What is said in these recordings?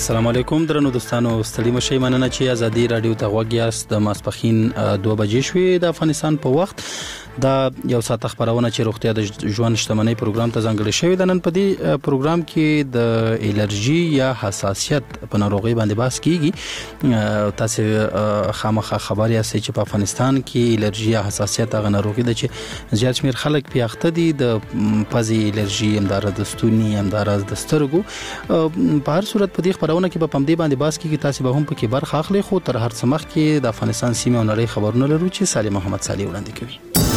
السلام علیکم درنو دوستانو، ستړي مشئ، مننه چې ازادي رادیو ته غوږ یاست. د ماسپخین 2 بجې شوې د افغانستان په وخت. دا یو ساعت خبرونه چې روغتیا د ژوند شتمنۍ پروګرام ته ځانګړی شوی د. نن په دې پروګرام کې د الرجی یا حساسیت په ناروغي باندې بحث کیږي. تاسو خامخا خبر یاست چې په افغانستان کې الرجی یا حساسیت هغه ناروغي ده چې زیات شمیر خلک په اخته دي. د پزې الرجی، همدارس د ستوني، همدارس د سترګو. په هر صورت په دې خبرونه کې په پم دې باندې بحث کیږي. تاسو به هم په کې برخه اخلي. خو تر هر څه مخکې د افغانستان سیمه او نړۍ خبرونه لرو چې سالم محمد صالح وړاندې کوي.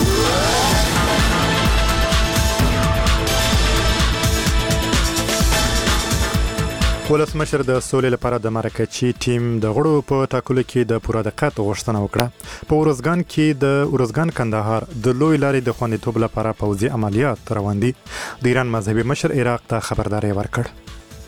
ولسمشر د سولې لپاره د مرکچی ټیم د غړو په ټاکلو کې د پوره دقت غوښتنه وکړه. په ورزګان کې د ورزګان کندهار د لوی لارې د خوندیتوب لپاره پوځي عملیات روان دي. د ایران مذهبي مشر عراق ته خبرداري ورکړ.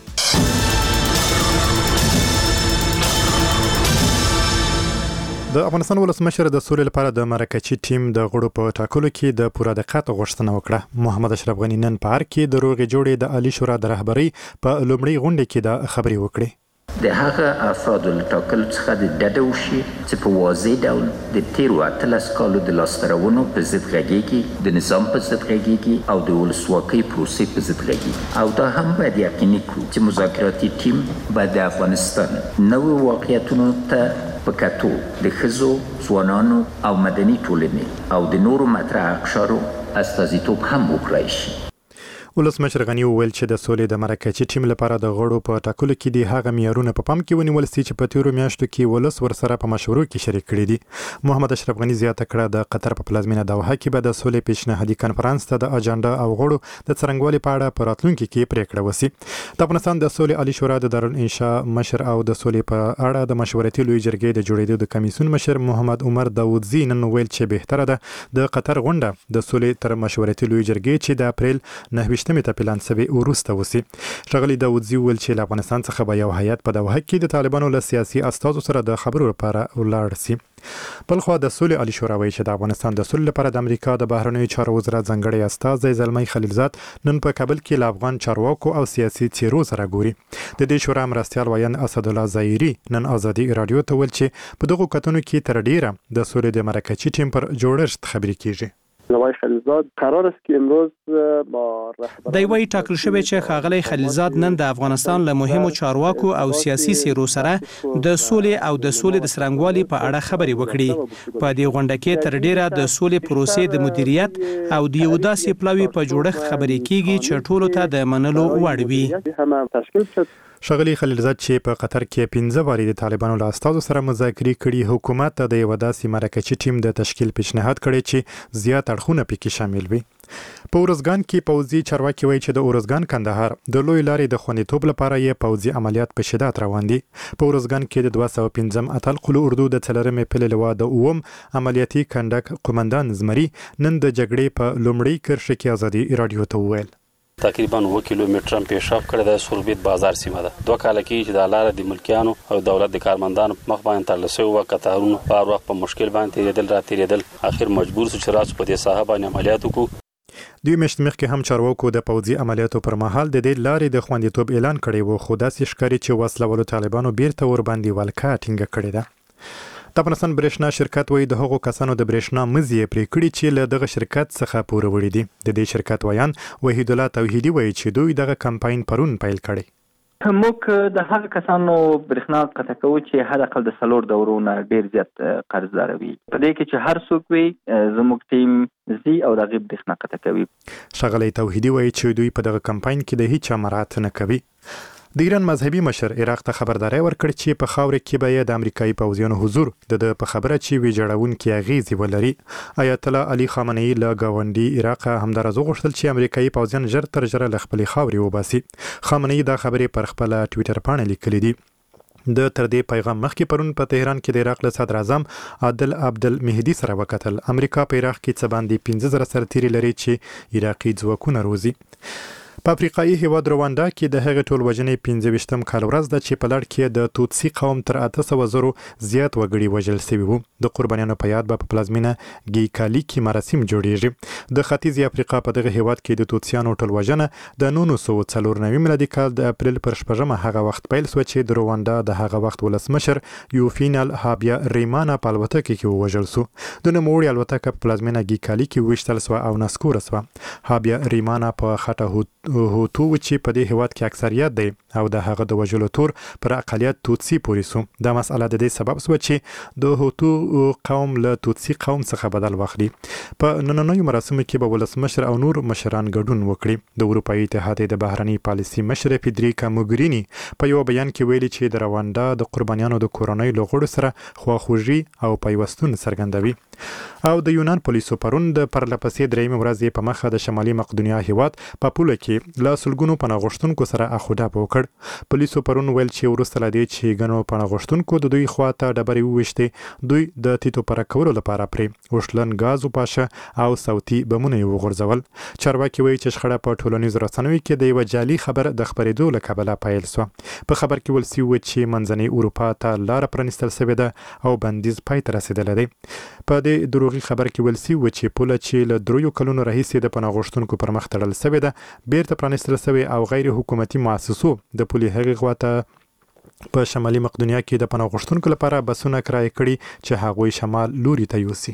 د افغانستان ولسمشر د سولې لپاره د مرکچی ټیم د غړو په ټاکلو کې د پوره دقت غوښتنه وکړه. محمد اشرف غنی نن په هر کې د روغې جوړې د عالی شورا د رهبری په لومړی غونډه کې د خبري وکړي. د هغه افرادو له ټاکلو څخه د ډډه وشي چې په واضح ډول د تیرو 18 کالو د لاسته راوړنو په ضد غږیږي، د نظام په ضد غږیږي او د ولسواکۍ پروسې په ضد غږیږي. او دا هم باید یقیني کړو چې مذاکراتي ټیم باید د افغانستان نوو واقعیتونو ته په کتو د ښځو، ځوانانو او مدني ټولنې او د نورو مطرح اقشارو استازیتوب هم وکړای شي. ولسمشر غنی وویل چې د سولې د مرکچی ټیم لپاره د غړو په ټاکلو کې د هغه معیارونه په پام کې ونیول سي چې په تیرو میاشتو کې ولس ورسره په مشورو کې شریک کړي دي. محمد اشرف غنی زیاته کړه د قطر په پلازمینه دوحه کې به د سولې پیشنهادي کانفرنس ته د اجنډا او غړو د څرنګوالي په اړه په راتلونکي کې پریکړه وسی. د افغانستان د سولې عالی شورا د دارالانشاء مشر او د سولې په اړه د مشورتي لوی جرګې د جوړېدو د کمیسیون مشر محمد عمر داوودزی نن ویل چې بهتره ده د قطر غونډه د سولې تر مشورتي لوی جرګې چې د اپریل 9 ته پلان شوی ورسته وسی. ښاغلي داوودزی ویل چې له افغانستان څخه به یو هیئت په دوحه کې د طالبانو له سیاسي استازو سره د خبرو لپاره ولاړ سي. بل خو د سولې عالی شورا وایي چې د افغانستان د سولې لپاره د امریکا د بهرنیو چارو وزارت ځانګړی استازی زلمی خلیلزاد نن په کابل کې له افغان چارواکو او سیاسي څیرو سره ګوري. د دې شورا مرستیال ویان اسدالله ظاهري نن ازادي رادیو ته ویل چې په دغه کتنو کې تر ډیره د سولې د مرکچی ټیم پر جوړښت خبري کیږي. زلمی خلیلزاد قرار است که امروز با رهبران دی وی ټاکل شوی چې ښاغلی خلیلزاد نن د افغانستان له مهمو چارواکو او سیاسي څیرو سره د سولې او د سولې د څرنګوالي په اړه خبرې وکړي. په دې غونډه کې تر ډیره د سولې پروسې د مدیریت او د یو داسې پلوي په جوړښت خبرې کیږي چې ټولو ته د منلو وړ وي. ښاغلي خلیلزاد چې په قطر کې 15 واري د طالبانو له استازو سره مذاکرې کړي، حکومت ته د یو داسې مرکچی ټیم د تشکیل پیشنهاد کړي چې زیات اړخونه پکې شامل وي. په ورزګان کې پوځي چارواکي وایي چې د ورزګان کندهار د لوی لارې د خوندیتوب لپاره یې پوځي عملیات په شدت روان دي. په ورزګان کې د 215 اتل قلو اردو د څلرمې پلې لوا د اوم عملیاتي کندک قومندان زمري نن د جګړې په لومړی کرښه کې ازادي رادیو ته وویل. تقریبا 1 کیلومتر پیشرفت کړی د سوربیت بازار سیمه ده. 2 کال کې چې د لارې د ملکیانو او دولت د کارمندانو په مخ باندې ترلاسه و کتارونو په وخت په مشکل باندې تیریدل اخر مجبور شو چې راځو په دې ساحه باندې عملیات وکړو. دوی میاشت مخکې هم چارواکو د پوځي عملیاتو پر مهال د دې لارې د خوندیتوب اعلان کړی و، خو داسې ښکاري چې وسلوالو طالبانو بیرته ور باندې ولکه ټینګه کړې ده. د افغانستان برېښنا شرکت وایي د هغو کسانو د برېښنا مزي پرې کړي چې له دغه شرکت څخه پوره وړي دي. د دې شرکت ویان وحید الله توحیدی وایي چې دوی دغه کمپاین پرون پیل کړی. موږ د هغه کسانو برېښنا قطع کوو چې حد اقل د 4 دورونه ډیر زیات قرضدار وي. په دې کې چې هر څوک وي زموږ ټیم زی او دغه برېښنا قطع کوي. ښاغلی توحیدی وایي چې دوی په دغه کمپاین کې د هیڅ مراعات نه کوي. د ایران مذهبي مشر عراق ته خبرداري ورکړ چې په خاورې کې به د امریکایي پوځیانو حضور د په خبره چې ویجاړونکي اغیزې ولري. آیت الله علي خامنه‌ای له گاونډي عراق همدارز غوښتل چې امریکایي پوځیان ژر تر ژره له خپلې خاورې وباسي. خامنه‌ای دا خبرې پر خپل ټوئیټر باندې لیکلې دي. د تر دې پیغام مخکې پرون په تهران کې د عراق له صدر اعظم عادل عبدالمهدي سره وکتل. امریکا په عراق کې څه باندې 15000 سرتیري لري چې عراقي ځواکونه روزي. په افریقایي هیواد رواندا کې د هغې ټول وژنې 25م کال ورځ ده چې په لړ کې د توتسي قوم تر 800 زرو زیات وګړي وژل شوي وو. د قربانیانو په یاد به په پلازمینه ګیکالي کې مراسم جوړیږي. د ختیځ افریقا په دغه هیواد کې د توتسیانو ټول وژنه د 1994 میلادي کال د اپریل پر 8 هغه وخت پیل شو چې د رواندا د هغه وخت ولسمشر یوفینال هابیا ریمانا په الوتکه کې ووژل شو. د نوموړي الوتکه په پلازمینه ګیکالي کې وشتل شو او نسکور شو. هابیا ریمانا په خټه هوتو چې په دې هیواد کې اکثریت دی او د هغه د وژلو تور پر اقلیت توتسي پورې سو. دا مسأله د دې سبب شو چې د هوتو قوم له توتسي قوم څخه بدل واخلي. په نننیو مراسمو کې به ولسمشر او نور مشران ګډون وکړي. د اروپایي اتحاد د بهرنی پالیسي مشر فیدریکا موګرینی په یو بیان کې ویلي چې د رواندا د قربانیانو د کورنۍ له غړو سره خواخوږي او پیوستون څرګندوي. او د یونان پولیسو پرون د پرلپسې درېیمې ورځې په مخه د شمالي مقدونیا هیواد په پوله کې له سلګونو پناه غوښتونکو سره اخوډاپ وکړ. پولیسو پرون ویل چې وروسته له دې چې ګڼو پناه غوښتونکو د دوی خواته ډبرې وویشتې، دوی د تیتو پره کولو لپاره پرې وشلن ګاز وپاشه او صوتي بمونه یې وغورځول. چارواکي وایي چې شخړه په ټولنیزو رسنیو کې د یوه جعلي خبر د خپرېدو له کبله پیل شوه. په خبر کې ویل شوي چې منځنۍ اروپا ته لاره پرانیستل شوې ده او بندیز پای ته رسېدلی دی. په دې دروغي خبر کې ویل شوي چې پوله چې له 3 کلونو راهیسې د پناه غوښتونکو پر مخ تړل شوې ده بیرته پرانیستل شوې او غیر حکومتي مؤسسو د پولې هغې خواته په شمالي مقدونیا کې د پناه غوښتونکو لپاره بسونه کرایه کړي چې هغوی شمال لوري ته یوسي.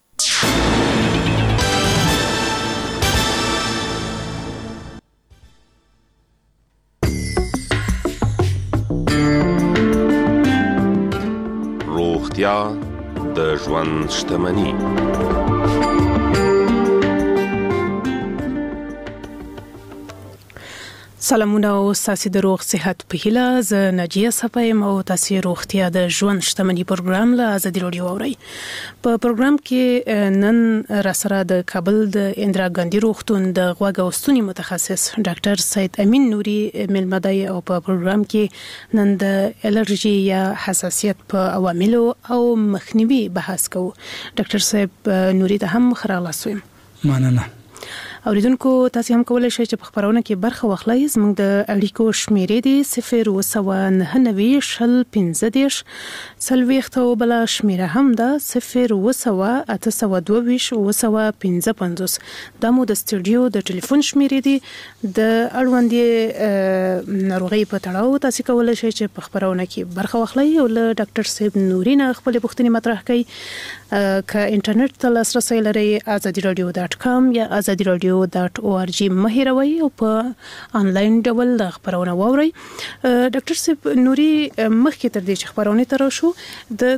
روغتیا د ژوند شتمني. سلامونه او تاسو د روغ صحت په هیله. زه ناجیه صفایم او تاسو روغتیا د ژوند شتمني پروګرام له ازادي رادیو اورئ. په پروګرام کې نن را سره د کابل د اندرا ګاندی روغتون د غوږ او ستوني متخصص ډاکټر سید امین نوري ملمدای او په پروګرام کې نن د الرجی یا حساسیت په عواملو او مخنیوي بحث کوو. ډاکټر صاحب نوري ته هم خراله سوم. مننه. اوریدونکو تاسو هم کولای شئ چې په خبرونه کې برخه واخلئ. زموږ د اړیکو شمیرې دي 090 شل 15 سلويخت او بل شمیره هم ده 090 822 955. دا مو د استودیو د ټلیفون شمیرې دي. د اړوندې ناروغي په تړاو تاسو کولای شئ چې په خبرونه کې برخه واخلئ او له ډاکټر صاحب نوري نه خپل پوښتنې مطرح کړئ. که انټرنیټ ته لاسرسي لرئ azadiradio.com یا azadiradio.org مهیروي او په انلاین ډول خبرونه واورئ. ډاکټر صاحب نوري مخکې تر دې چې خبرونه تر شو د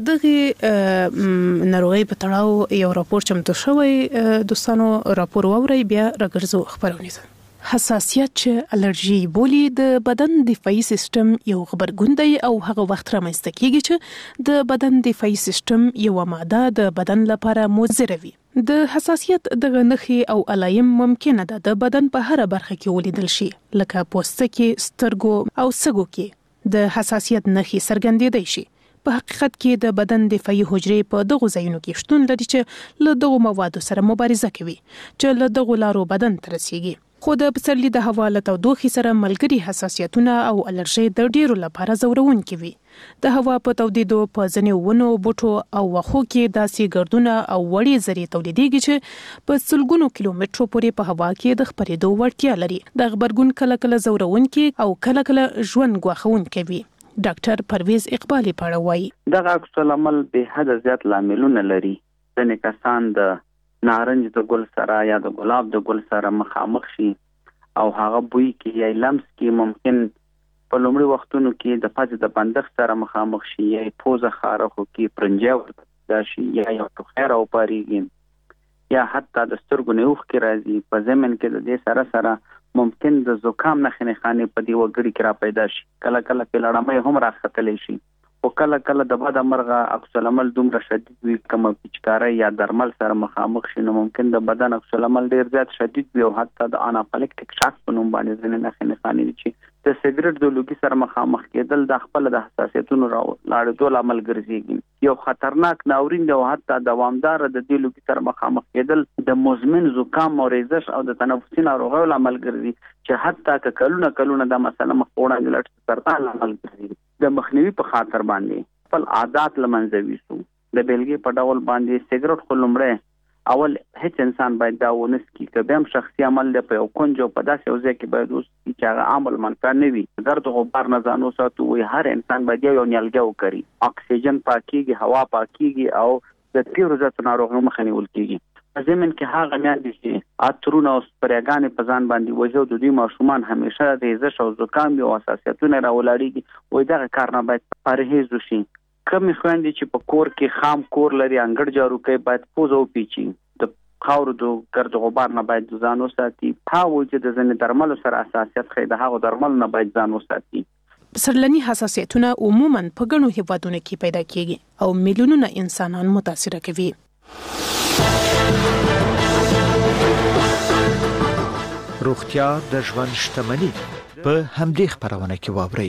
دغه ناروغي په تړاو یو راپور چمتو شوی. دوستانو راپور واورئ بیا راګرځو خبرونه ته. حساسیت چې الرجی بولی د بدن دفاعي سیستم یو خبرګون دی او هغه وخت رامنځته کیږي چې د بدن دفاعي سیستم یو ماده د بدن لپاره مضره وي. د حساسیت دغه نښې او علایم ممکنه ده د بدن په هر برخه کې ولیدل شي لکه پوستکي، سترګو او سږو کې د حساسیت نښې څرګندېدای شي. په حقیقت کې د بدن دفاعي حجرې په دغو ځایونو کې شتون لري چې له دغو موادو سره مبارزه کوي چې له دغو لارو بدن ته رسیږي. خو د پسرلي د هوا له تودوخې سره ملګري حساسیتونه او الرجي د ډیرو لپاره ځورونکي وي. د هوا په تودېدو په ځینو ونو، بوټو او واښو کې داسې ګردونه او وړې ذرې تولیدېږي چې په سلګونو کیلومترو پورې په هوا کې د خپرېدو وړتیا لري. د غبرګون کله کله ځورونکي او کله کله ژوند ګواښونکي وي. ډاکټر پرویز اقبالي په وایي دغه عکس العمل به حد زیات لاملونه لري. ځینې کسان د نارنج د ګل سره یا د ګلاب د ګل سره مخامخ شي او هغه بوی کې یا لمس کې ممکن په لومړي وختونو کې د فاز د بندښت سره مخامخ شي یا پوزه خارخ کې پرنجا ورته شي یا یو ټوخر او پاریږي یا حتی د سترګو نه اوخ کې راځي. په زمين کې د دې سره سره ممکن د زکام نښې خانه په دی وګړي کې را پیدا شي. کله کله په لړمې هم راختلې شي او کله کله د باد مرغه عکس العمل دومره شدید وي کوم پچکاري یا درمل سره مخامخ شي نو ممکن د بدن عکس العمل ډیر زیات شدید وي او حتی د انافیلکټیک شاک په نوم باندې ځینې نښې خانې چې د سیګریټ د لوګي سره مخامخ کېدل د خپل د حساسیتونو لاړېدو لامل ګرځي. یو خطرناک ناورین دی او حتی دوامدار د دې لوګي سره مخامخ کېدل د مزمن زکام او ریزش او د تنفسي ناروغیو لامل ګرځي چې حتی کلونه د مسله مخ وړاندې لټ سرطان لامل ګرځي. د مخنیوي په خاطر باندې خپل عادت لمنځه ویسو. د بیلګې په ډول باندې سیګریټ خو لومړی اول هیڅ انسان باید دا ونس کی کبه هم شخصي عمل دی په یو کنجو په داسې یو ځای کې باید اوس چې هغه عمل منکر نه وي. درد غبار نه ځانو ساتو وي. هر انسان باید یو نیالګي وکړي. اکسیجن پاکيږي، هوا پاکيږي او د تیرو ذات ناروغیو مخه نیول کیږي. زمين کې هغه میاندې چې اترونه او سپریګانې په ځان باندې وځو د دې ماشومان همیشه د ریزش او زکام او حساسیتونه راولاړيږي. وای دا کار نه باید پرهیز وشي. کمی خويندې چې په کور کې خام کور لري انګړ جارو کوي باید پوزو پیچي. د خاور د ګرد غبار نه باید ځان وساتي. هاو چې د ځنې درملو سره حساسیت خې د هغه درمل نه باید ځان وساتي. پسرلني حساسیتونه عموما په ګڼو هیوادونو کې پیدا کیږي او میلیونونه انسانان متاثر کوي. روغتیا د ژوند شتمني په همدې خبرونه کې واوري.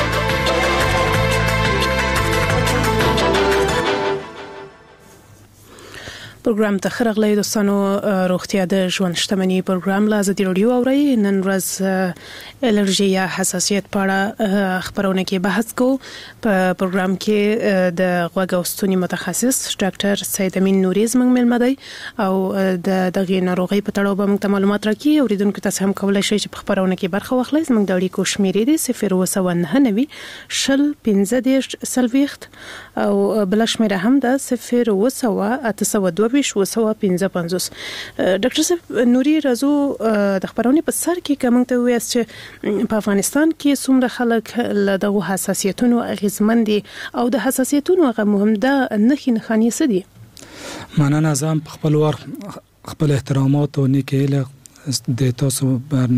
پروګرام ته خرغلی دوستانو روغتیا د ژوند شتمني پروګرام لا زدي رادیو اوري. نن ورځ الرجی یا حساسیت په اړه خبرونه کې بحث کو. په پروګرام کې د غوږ او ستوني متخصص ډاکټر سید امین نوري زموږ ملمه دی او د دغه ناروغي په تړاو به موږ معلومات راکړي. اوریدونکو تاسو هم کولای شئ چې په خبرونه کې برخه واخلئ. زموږ د اړیکو شمیرې دي 099 شل 15 سلويخت او بل شمیره هم ده 0 ډاکټر صاحب نوري رازو د خبرونه په سر کې کوم ته وایي چې په افغانستان کې څومره خلک له دغه حساسیتونو اغیزمن دي او د حساسیتونو هغه مهم ده نخښنی څه دي؟ معنا نظام خپل ور خپل احترامات او نیکه د تاسو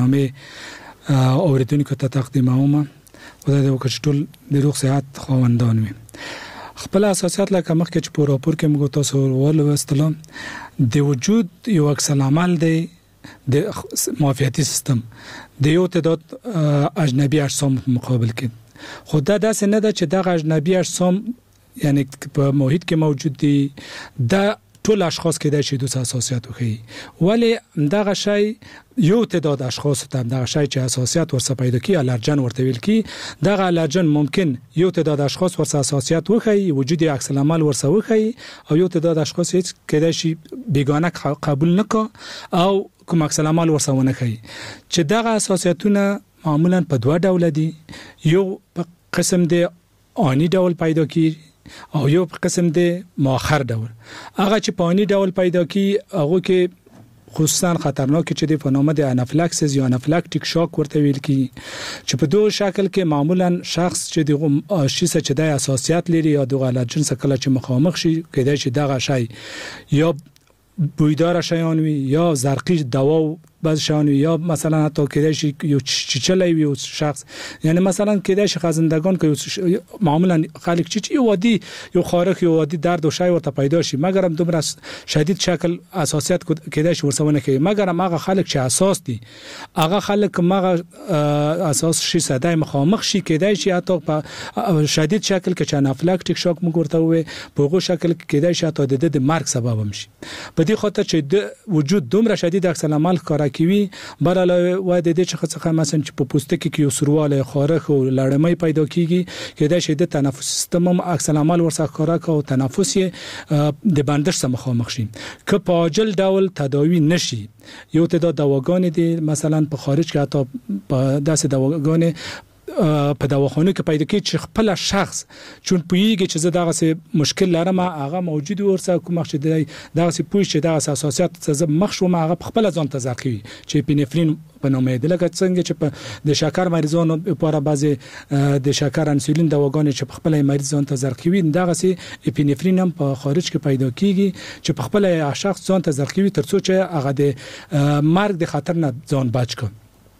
برنامه اوریدونکو ته تقدیموم او د وکړل د روغ صحت خواندان وي. خپل اساسات لکه مخکې چې په راپور کې موږ تاسو ولوستلم د وجود یو عکس العمل دی د معافیتي سیستم د یو تعداد اجنبي اجسام مقابل کې. خو دا داسې نه ده چې دغه اجنبي اجسام یعنی په محیط کې موجود دي دا ټول اشخاص کې د شیدو حساسیت وکړي. ولی دغه شی یو تعداد اشخاص ته دغه شی چې حساسیت ورسره پیدا کی الرجن ورته ویل کی دغه الرجن ممکن یو تعداد اشخاص ورسره حساسیت وکړي وجود عکس العمل ورسره وکړي او یو تعداد اشخاص هیڅ کېدای شي بیگانه قبول نکړي او کوم عکس العمل ورسره ونه کړي. چې دغه حساسیتونه معمولا په دوه ډول دي. یو په قسم دی آنی ډول پیدا کی او یو په قسم دی مؤخر ډول. هغه چې په آنی ډول پیدا کی هغه کې خصوصا خطرناک چې د فنومن د انافلاکسس یا انافلاکټیک شاک ورته ویل کی چې په دوه شکل کې معمولا شخص چې د شیسه چې د اساسیات لري یا د الرجن سره کله چې مخامخ شي کېدای شي دغه شی یا بویدار شیان وي یا زرقی دوا بعض شان یا مثلا حتی کېدای شي یو چچلای وي شخص یعنی مثلا کېدای شي خزندگان که معمولا خلک چې یو وادي یو خارق یو وادي درد او شای ورته پیدا شي مګر هم دومره شدید شکل اساسیت کېدای شي ورسونه کوي. مګر هغه خلک چې اساس دي هغه خلک مغه اساس شي ساده مخامخ شي کېدای شي حتی په شدید شکل کې چې انافلاکټیک شاک موږ ورته وي په هغه شکل کې کېدای شي حتی د مرګ سبب هم شي. په دې خاطر چې د وجود دومره شدید عکس العمل کار کوي براله وای د دې څخه مثلا چې په پوستکي کې یو سرواله خارخ او لړمې پیدا کیږي کېدای شي د تنفس سیستم هم عکس العمل ورسره خارخ او تنفس د بندش سره مخامخ شي. که په عاجل ډول تداوی نشي یو تعداد دواګانې دي مثلا په خارج کې حتی په داسې دواګانې په دواخانه کې پیدا کیږي چې خپل شخص چون پویږي چې زه دغه څه مشکل لرم هغه موجود ورسره کوم مخ چې دغه څه پوي چې دغه اساسیات څه مخ شو هغه خپل ځان ته ځکوي چې پینفرین په نوم دی لکه څنګه چې د شکر مریضانو لپاره بعضي د شکر انسولین دواګانې چې خپل مریض ځان ته ځکوي دغه څه پینفرین هم په خارج کې پیدا کیږي چې په خپل شخص ځان ته ځکوي ترڅو چې هغه د مرګ د خطر نه ځان بچ کړي.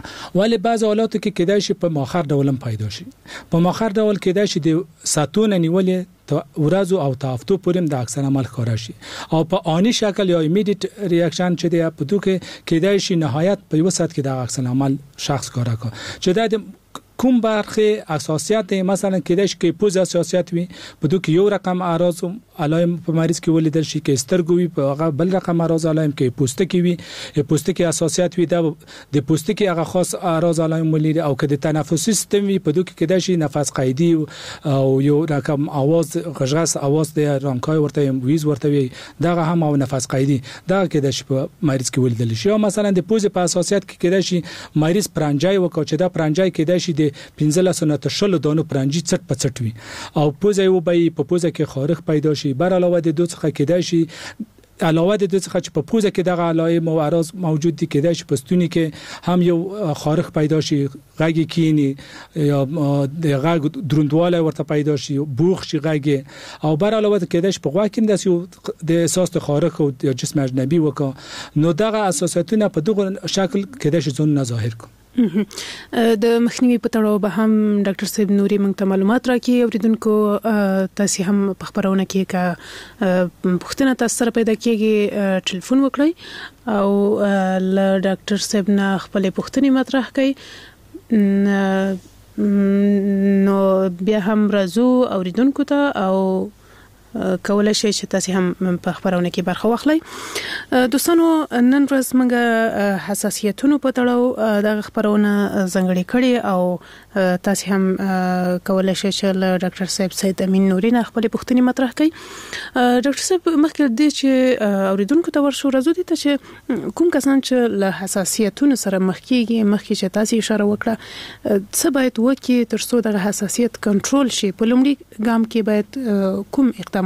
ولی بعض حالاتو کې کېدای شي په مؤخر ډول هم پیدا شي. په مؤخر ډول کېدای شي د ساتون نیولې ته ورځو او تافتو پورم د عکس العمل ښکارا شي او په آنی شکل یا ایمیډیټ ریاکشن چې دی په دوه کې کېدای شي نهایت په یو ساعت کې د عکس العمل شخص ښکارا کو چې د کوم برخه اساسیات مثلا کېدای شي کې پوز اساسیات وي په دوه کې یو رقم اعراض علایم په مریض کې ولیدل شي کې سترګوي په هغه بل رقم اعراض علایم کې پوستکی وي پوستکی اساسیات وي د پوستکی هغه خاص اعراض علایم ولري او کې د تنفسي سیستم وي په دوه کې کېدای شي نفس قیدي او یو رقم आवाज غږغس आवाज د رانکای ورته ویز ورته وي دغه هم او نفس قیدي دا کېدای شي په مریض کې ولیدل شي او مثلا د پوز په اساسیات کې کېدای شي مریض پرنجای وکړي چې دا پرنجای کېدای شي د 15 نه تر 10 دانو پرنجي چټ په چټ وي او پوزه یو به په پوزه کې خارخ پیدا شي بر علاوه د دوه څخه کېدای شي علاوه د دوه څخه چې په پوزه کې دغه علائم او اعراض موجود دي کېدای شي پستونی کې هم یو خارخ پیدا شي غږی کینی یا د غږ دروندواله ورته پیدا شي بوخ شي غږی او بر علاوه کېدای شي په غوا کې د احساس د خارخ او د جسم اجنبي وکړه نو دغه اساساتونه په دغه شکل کېدای شي ځون نه ظاهر کو. د مخنیوي په تړاو به هم ډاکټر صاحب نوري موږ ته معلومات راکړي اوریدونکو تاسو هم په خبرونه کې کا پوښتنه تاسو سره پیدا کیږي ټلیفون وکړئ او ل ډاکټر صاحب نه خپل پوښتنې مطرح کړئ نو بیا هم راځو اوریدونکو ته او کولای شي چې تاسو هم په خبرونه کې برخه واخلئ. دوستانو نن ورځ موږ حساسیتونو په تړاو د خبرونه ځنګړې کړې او تاسو هم کولای شئ چې ډاکټر صاحب سید امین نوري نه خپل پوښتنې مطرح کړئ. ډاکټر صاحب مخکې د چې اوریدونکو ته ورشو راځو دي چې کوم کسان چې له حساسیتونو سره مخ چې تاسو اشاره وکړه څه باید وکړي ترڅو د حساسیت کنټرول شي په لومړي ګام کې باید کوم اقدامات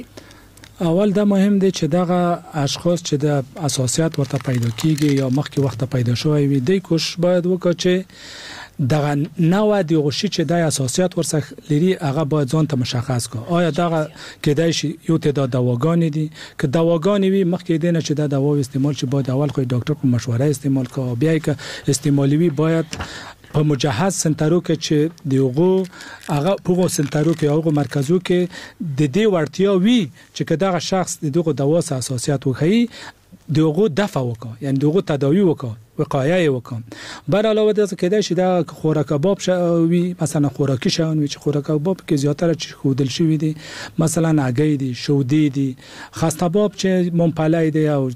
اول دا مهم دی چې دغه اشخاص چې د اساسیات ورته پیدا کیږي یا مخکې وخت پیدا شوی وي د کوش باید وکړي چې دغه نوع د غشي چې د اساسیات ورڅخه لري هغه باید ځان ته مشخص کړي آیا دغه کېدای شي یو تعداد دواګانې دي که دواګانې وي مخکې دینه چې د دوا استعمال شي باید اول خو ډاکټر په مشوره استعمال کړي بیا که استعمالي وي باید په مجهز سنټرو کې چې دیغه هغه په سنټرو کې هغه مرکزو کې د دې ورتیا وی چې دغه شخص دغه دوا اساسیات وکړي دغه دفع وکړي یعنی دغه تداوی وکړي وقایه وکړم بر علاوه د کېدای شي د خوراک کباب شوی مثلا خوراکي شون چې خوراک کباب کې زیاتره چې خودل شوی دي مثلا هګۍ دي شودي دي خاص کباب چې مونپلای دي او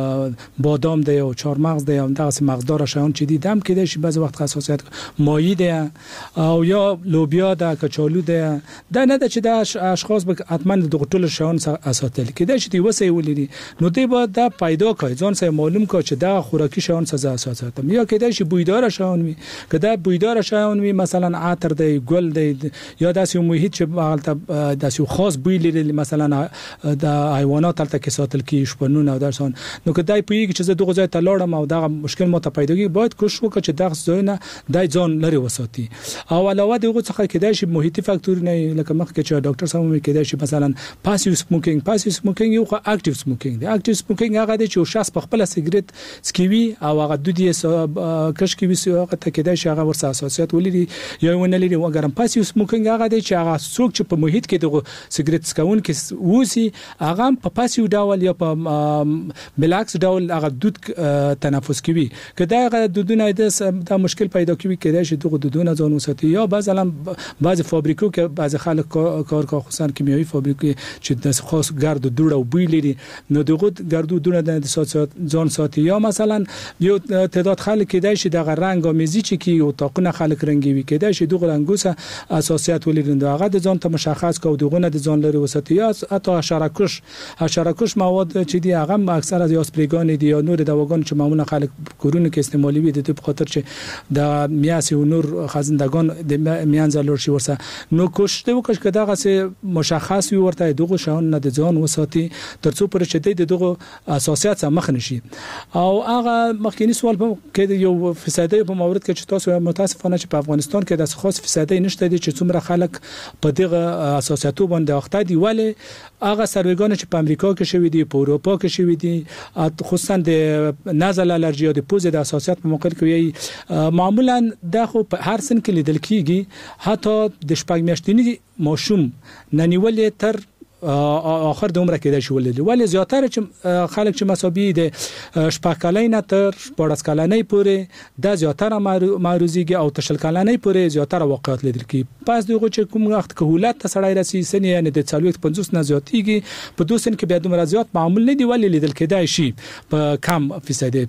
بادام دي او چهارمغز دي او دغه مقدار شون چې دي دم کېدای شي بعض وخت خاصیت مایی دي او یا لوبیا د کچالو دي دا نه چې د اشخاص به حتما د ټول شون اساتل کېدای شي وسه ولري نو دی به دا پیدا کوي ځان سره معلوم کوي چې دا خوراکي شون سزا اساساتم یا کېدای شي بویدار شون وي کدا بویدار شون وي مثلا عطر دی ګل دی یا داسې محیط چې هغه داسې خاص بوی لري مثلا د حیوانات تلته کې ساتل کې شپنون او درسون نو کدای پویږي چې دغه ځای ته لاړم او دغه مشکل مو ته پیدا کیږي باید کوشش وکړي چې دغه ځای نه دای ځان لري وساتي او علاوه دغه څخه کېدای شي محیطي فاکتور نه لکه مخکې چې ډاکټر صاحب مې کېدای شي مثلا پاسیو سموکینګ یو خو اکټیو سموکینګ دی اکټیو سموکینګ هغه دی چې شخص په خپل سیګریټ سکوي او هغه د دې کش کې وسو هغه ته کېدای شي هغه ورسره اساسیات ولري یا ونه لري وګرم پاسیو سموکینګ هغه دی چې هغه څوک چې په محیط کې دغه سیګریټ سکون کې وسی هغه په پاسیو ډول یا په بلاکس ډول هغه دود تنفس کوي کدا هغه دودونه د مشکل پیدا کوي کېدای شي دغه دودونه ځان وساتي یا بعض فابریکو کې بعض خلک کار کوي خصوصا کیمیاوي فابریکې چې د خاص ګرد دوړ او بوی لري نو دغه ګردو دوړه د ځان ساتي یا مثلا یو تعداد خلک کېدای شي دغه رنگ آمیزي چې کی او تاقونه خلک رنگي وي کېدای شي دغه رنگوسه اساسیات ولري هغه د ځان ته مشخص کو دغه نه د ځان لري وساتي یا حتی حشرکش مواد چې دی هغه اکثر از اسپریګان دي یا نور دواګان چې معمولا خلک کورونه کې استعمالي وي د په خاطر چې د میاسي او نور خزندگان د میانځ لور شي ورسه نو کوشش وکړي چې دغه سه مشخص وي ورته دغه شاون نه د ځان وساتي ترڅو پر چې دغه اساسیات مخ نشي او هغه مخکینی دویمه سوال کې یو فیصدي په مورد کې چې تاسو متاسفانه چې په افغانستان کې د خاص فیصدي نشته دي چې څومره خلک په دغه اساساتو باندې اخته دي ولی هغه سروېګان چې په امریکا کې شوي دي په اروپا کې شوي دي خصوصا د نزل الرجی او د پوزې د اساسات په موقع کې معمولا د خو په هر سن کې لیدل کیږي حتی د شپږ میاشتنی ماشوم ننیولې تر اخر د عمره کې د شولې ولې زیاتره چې خلک چې مسابقه د شپږکلنۍ تر 14 کلنۍ پورې د زیاتره معروضیږي او تشل کلنۍ پورې زیاتره واقعیت لیدل کی پس دغه چې کوم وخت کهولت ته سړی راسي سن یعنی د 40-50 نه زیاتیږي په دوسن کې بیا دومره زیات معمول نه دی ولې لیدل کېدای شي په کم فیصدي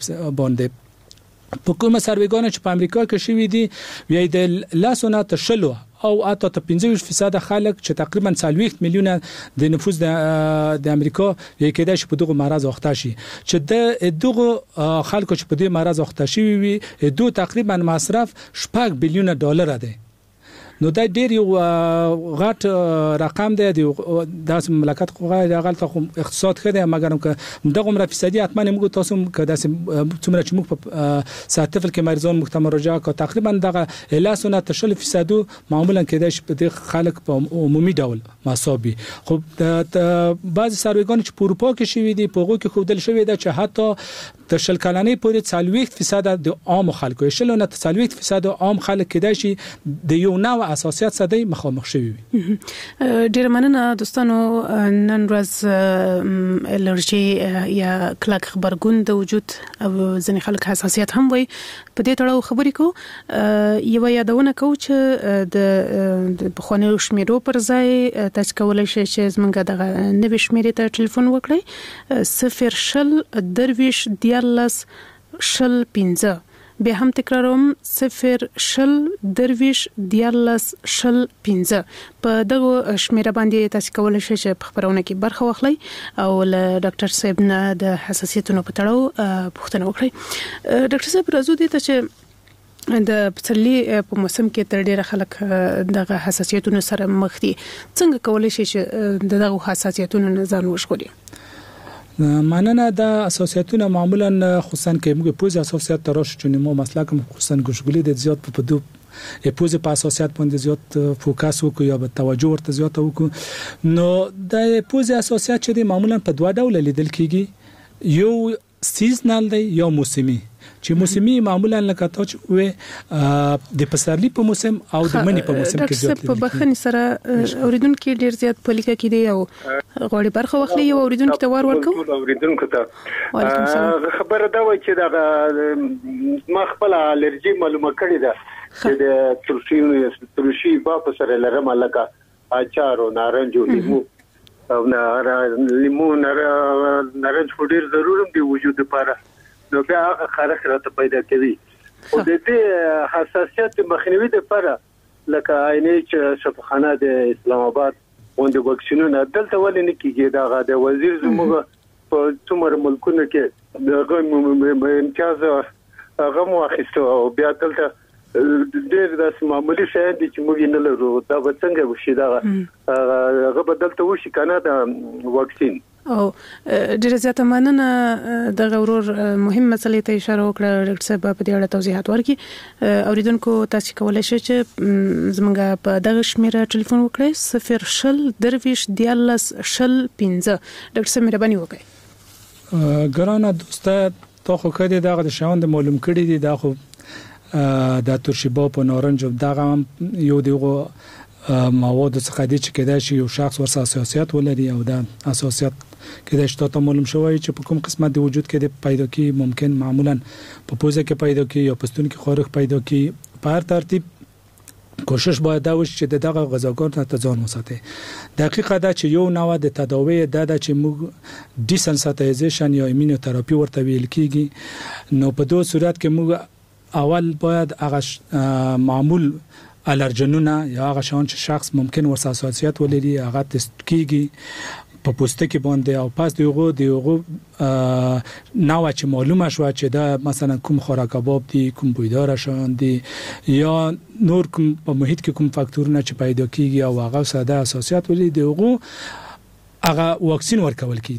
باندې په کومه سروېګانو چې په امریکا کې شوي دي وی د لاسونه تشلو او اته ته 15% خلک چې تقریبا 40 میلیونه د نفوس د امریکا یې کېدای شي په دغه مرز اخته شي چې د دغه خلکو چې په دې مرز اخته شي وي دوه تقریبا مصرف 8 بلیون ډالر دی نو دا ډیر یو غټ رقم دی د داس مملکت خو غلطه خو اقتصاد خده مګر دغه عمر فیصدي اتمنه موږ تاسو که داس څومره چې موږ په ساتفل کې مریضان مختمرجا کو تقریبا دغه لاسونه تشل فیصدو معمولا کېدای شي په خلک په عمومي ډول مصابي خو د بعض سروېګان چې په اروپا کې شوي دي په هغه کې خودل شوی دی چې حتی تشل کلنۍ پورې 40% د عام خلکو شلونه 40% عام خلک کېدای شي د یو نوع اساسیات ساده مخامخ شوی وي ډیر مننه دوستانو نن ورځ الرجی یا کلک خبرګون د وجود او ځینې خلک حساسیت هم وي په دې تړاو خبرې کو یو یادونه کو چې د بخونی شمیرو پر ځای تاسو کولای شئ چې زمونږ د نوې شمیرې ته ټلیفون وکړئ 0 درویش دیارلس شل 15 به هم تکراروم 0 درویش دیارلس شل 15 په دغه شمیره باندې تاسو کولای شئ چې په خبرونه کې برخه واخلئ او له ډاکټر صاحب نه د حساسیتونو په تړاو پوښتنه وکړئ ډاکټر صاحب راځو دي ته چې د پسرلي په موسم کې تر ډیره خلک دغه حساسیتونو سره مخ دي څنګه کولای شي چې دغه حساسیتونو نه ځان وژغوري مننه د اساسیتونه معمولا خصوصا کې موږ پوز اساسیت تراش چونې مو مسلک خصوصا ګشګولي د زیات په دو پوز په اساسیت باندې زیات فوکس وکړو یا به توجه ورته زیات وکړو نو د پوز اساسیت چې معمولا په دوه ډول لیدل کیږي یو سیزنل دی یا موسمي چې موسمي معمولا لکه تاسو وې د پسرلي په موسم او د منی په موسم کې زیات په بخښنې سره اوریدونکو ډیر زیات په لیکه کې دی او غوړي برخه واخلي او اوریدونکو ته ور ورکو اوریدونکو ته خبره دا و چې دا ما خپل الرجی معلومه کړی ده چې د ترشی با په سره لرم لکه اچار او نارنج او لیمو او لیمو نارنج ډیر ضروري دی وجود لپاره نو بیا خارخ راته پیدا کوي او د دې حساسیت مخنیوي لپاره لکه عینې شفاخانه د اسلام آباد باندې واکسینونه دلته ولې نه کیږي دا د وزیر زموږ په څومره ملکونو کې د امتیاز هغه مو اخیستو او بیا دلته ډېر د معمولی شي چې موږ نه لرو دا به څنګه وشي دا هغه بدلته وشي کنه د واکسین او ډیره زیاته مننه د غورور مهم مسلې ته اشاره وکړه ډاکټر صاحب په دې اړه توضیحات ورکړي اوریدونکو تاسو کولای شئ چې زموږ په دغه شمیره ټلیفون وکړئ 0 درویش دیارلس شل 15 ډاکټر صاحب مهرباني وکړئ ګرانه دوسته تا خو کړي دغه شاوند معلوم کړي دي دا خو د ترشیبا په نارنج دغه یو دیغه مواد څخه دي چې کېدای شي یو شخص ورسره اساسیت ولري او د اساسیت کېدای شي ته معلوم شوی چې په کوم قسمت د وجود کې د پیدا کی ممکن معمولا په پوزه کې پیدا کی یا پستون کې خارخ پیدا کی په هر ترتیب کوشش باید دا وشي چې دغه غذاګانو ته ځان وساتي دقیقه دا چې یو نوع د تداوی د چې موږ ډیسنسټایزیشن یا ایمونوتراپي ورته ویل کیږي نو په دوه صورت کې موږ اول باید هغه معمول الرجنونه یا هغه شان چې شخص ممکن ورسره حساسیت ولري هغه تست کیږي په پوستکي باندې او پس دیغه نوع چې معلومه شو چې دا مثلا کوم خوراک کباب دي کوم بویدار شان دي یا نور کوم په محیط کې کوم فاکتورونه چې پیدا کیږي او هغه ساده حساسیت ولري دیغه هغه واکسین ورکول کیږي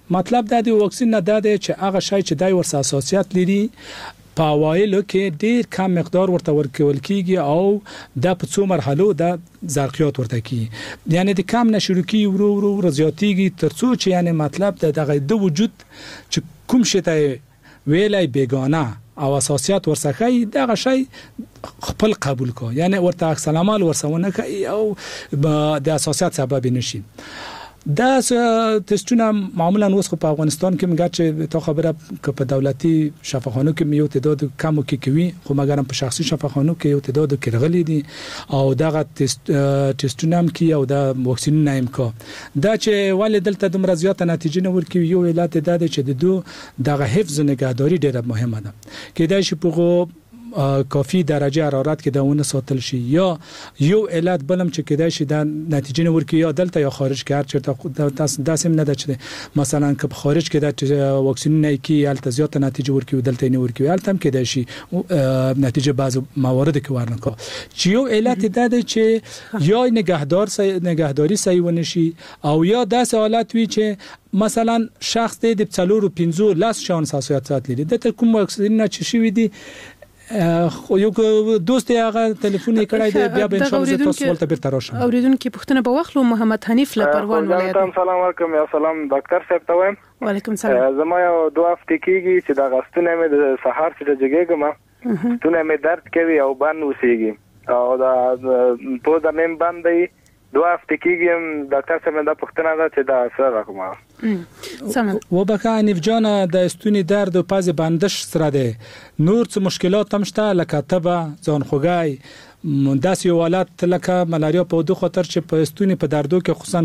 مطلب دا دی واکسین نه دا دی چې هغه شی چې دای ورسره اساسیت لري په اوایلو کې ډیر کم مقدار ورته ورکول کیږي او د په څو مرحلو د زرقیات ورته کیږي یعنی د کم نشرو کی ورو زیاتیږي ترڅو چې یعنی مطلب د وجود چې کوم شی ته ویلای بیگانه او اساسیت ورسخه دغه شی خپل قبول کو یعنی ورته عکس العمل ورسونه کوي او د اساسیت سبب نشي دا تستونه معمولا اوس په افغانستان کې مګر چې تو خبره ک په دولتي شفاخانو کې یو تعداد کم کې کوي خو مګر په شخصي شفاخانو کې یو تعداد کې رغلي دي او دغه تستونه هم کې او د واکسین نایم کو دا چې ولې دلته د مرزيات نتیجه نه ورکوي یو علت دا چې د دوه دغه حفظ نگهداری ډیره مهمه ده کې دا چې په کافی درجه حرارت کې داونه ساتل شي یا یو علت بلم چې کېدای شي د نتیجه نور کې یا دلته یا خارج کې چیرته داسې نه ده چې مثلا که خارج کې د واکسین نه کې الته زیات نتیجه ورکوي دلته نه ورکوي الته هم کېدای شي نتیجه بعض موارد کې ورنکو چې یو علت ده چې یا نگهداری صحیح ونشي او یا داسې حالت وي چې مثلا شخص د 4 لاس شاون اساسیات لري د کوم واکسین نه چې شوی دي خو یو دوست هغه ټلیفون کړای دی بیا به ان شاء الله تاسو ولته بیرته راشم اوریدونکو پوښتنه په وخت لو محمد حنیف له پروان ولایت السلام علیکم یا سلام ډاکټر صاحب ته وایم وعلیکم السلام زما یو 2 هفته کېږي چې دا غستونه مې د سحر څخه جګېږم ستونه مې درد کوي او باندې وسیږي او دا په دا مې باندې 2 هفته کېږم ډاکټر صاحب دا پوښتنه ده چې دا اثر راکوم و بکه انیف جان د استونی درد او پاز بندش سره ده نور څه مشکلات هم شته لکه تبه ځان خوګای داسې حالات لکه ملاریا په دوه خاطر چې په استونی په دردو کې خصوصا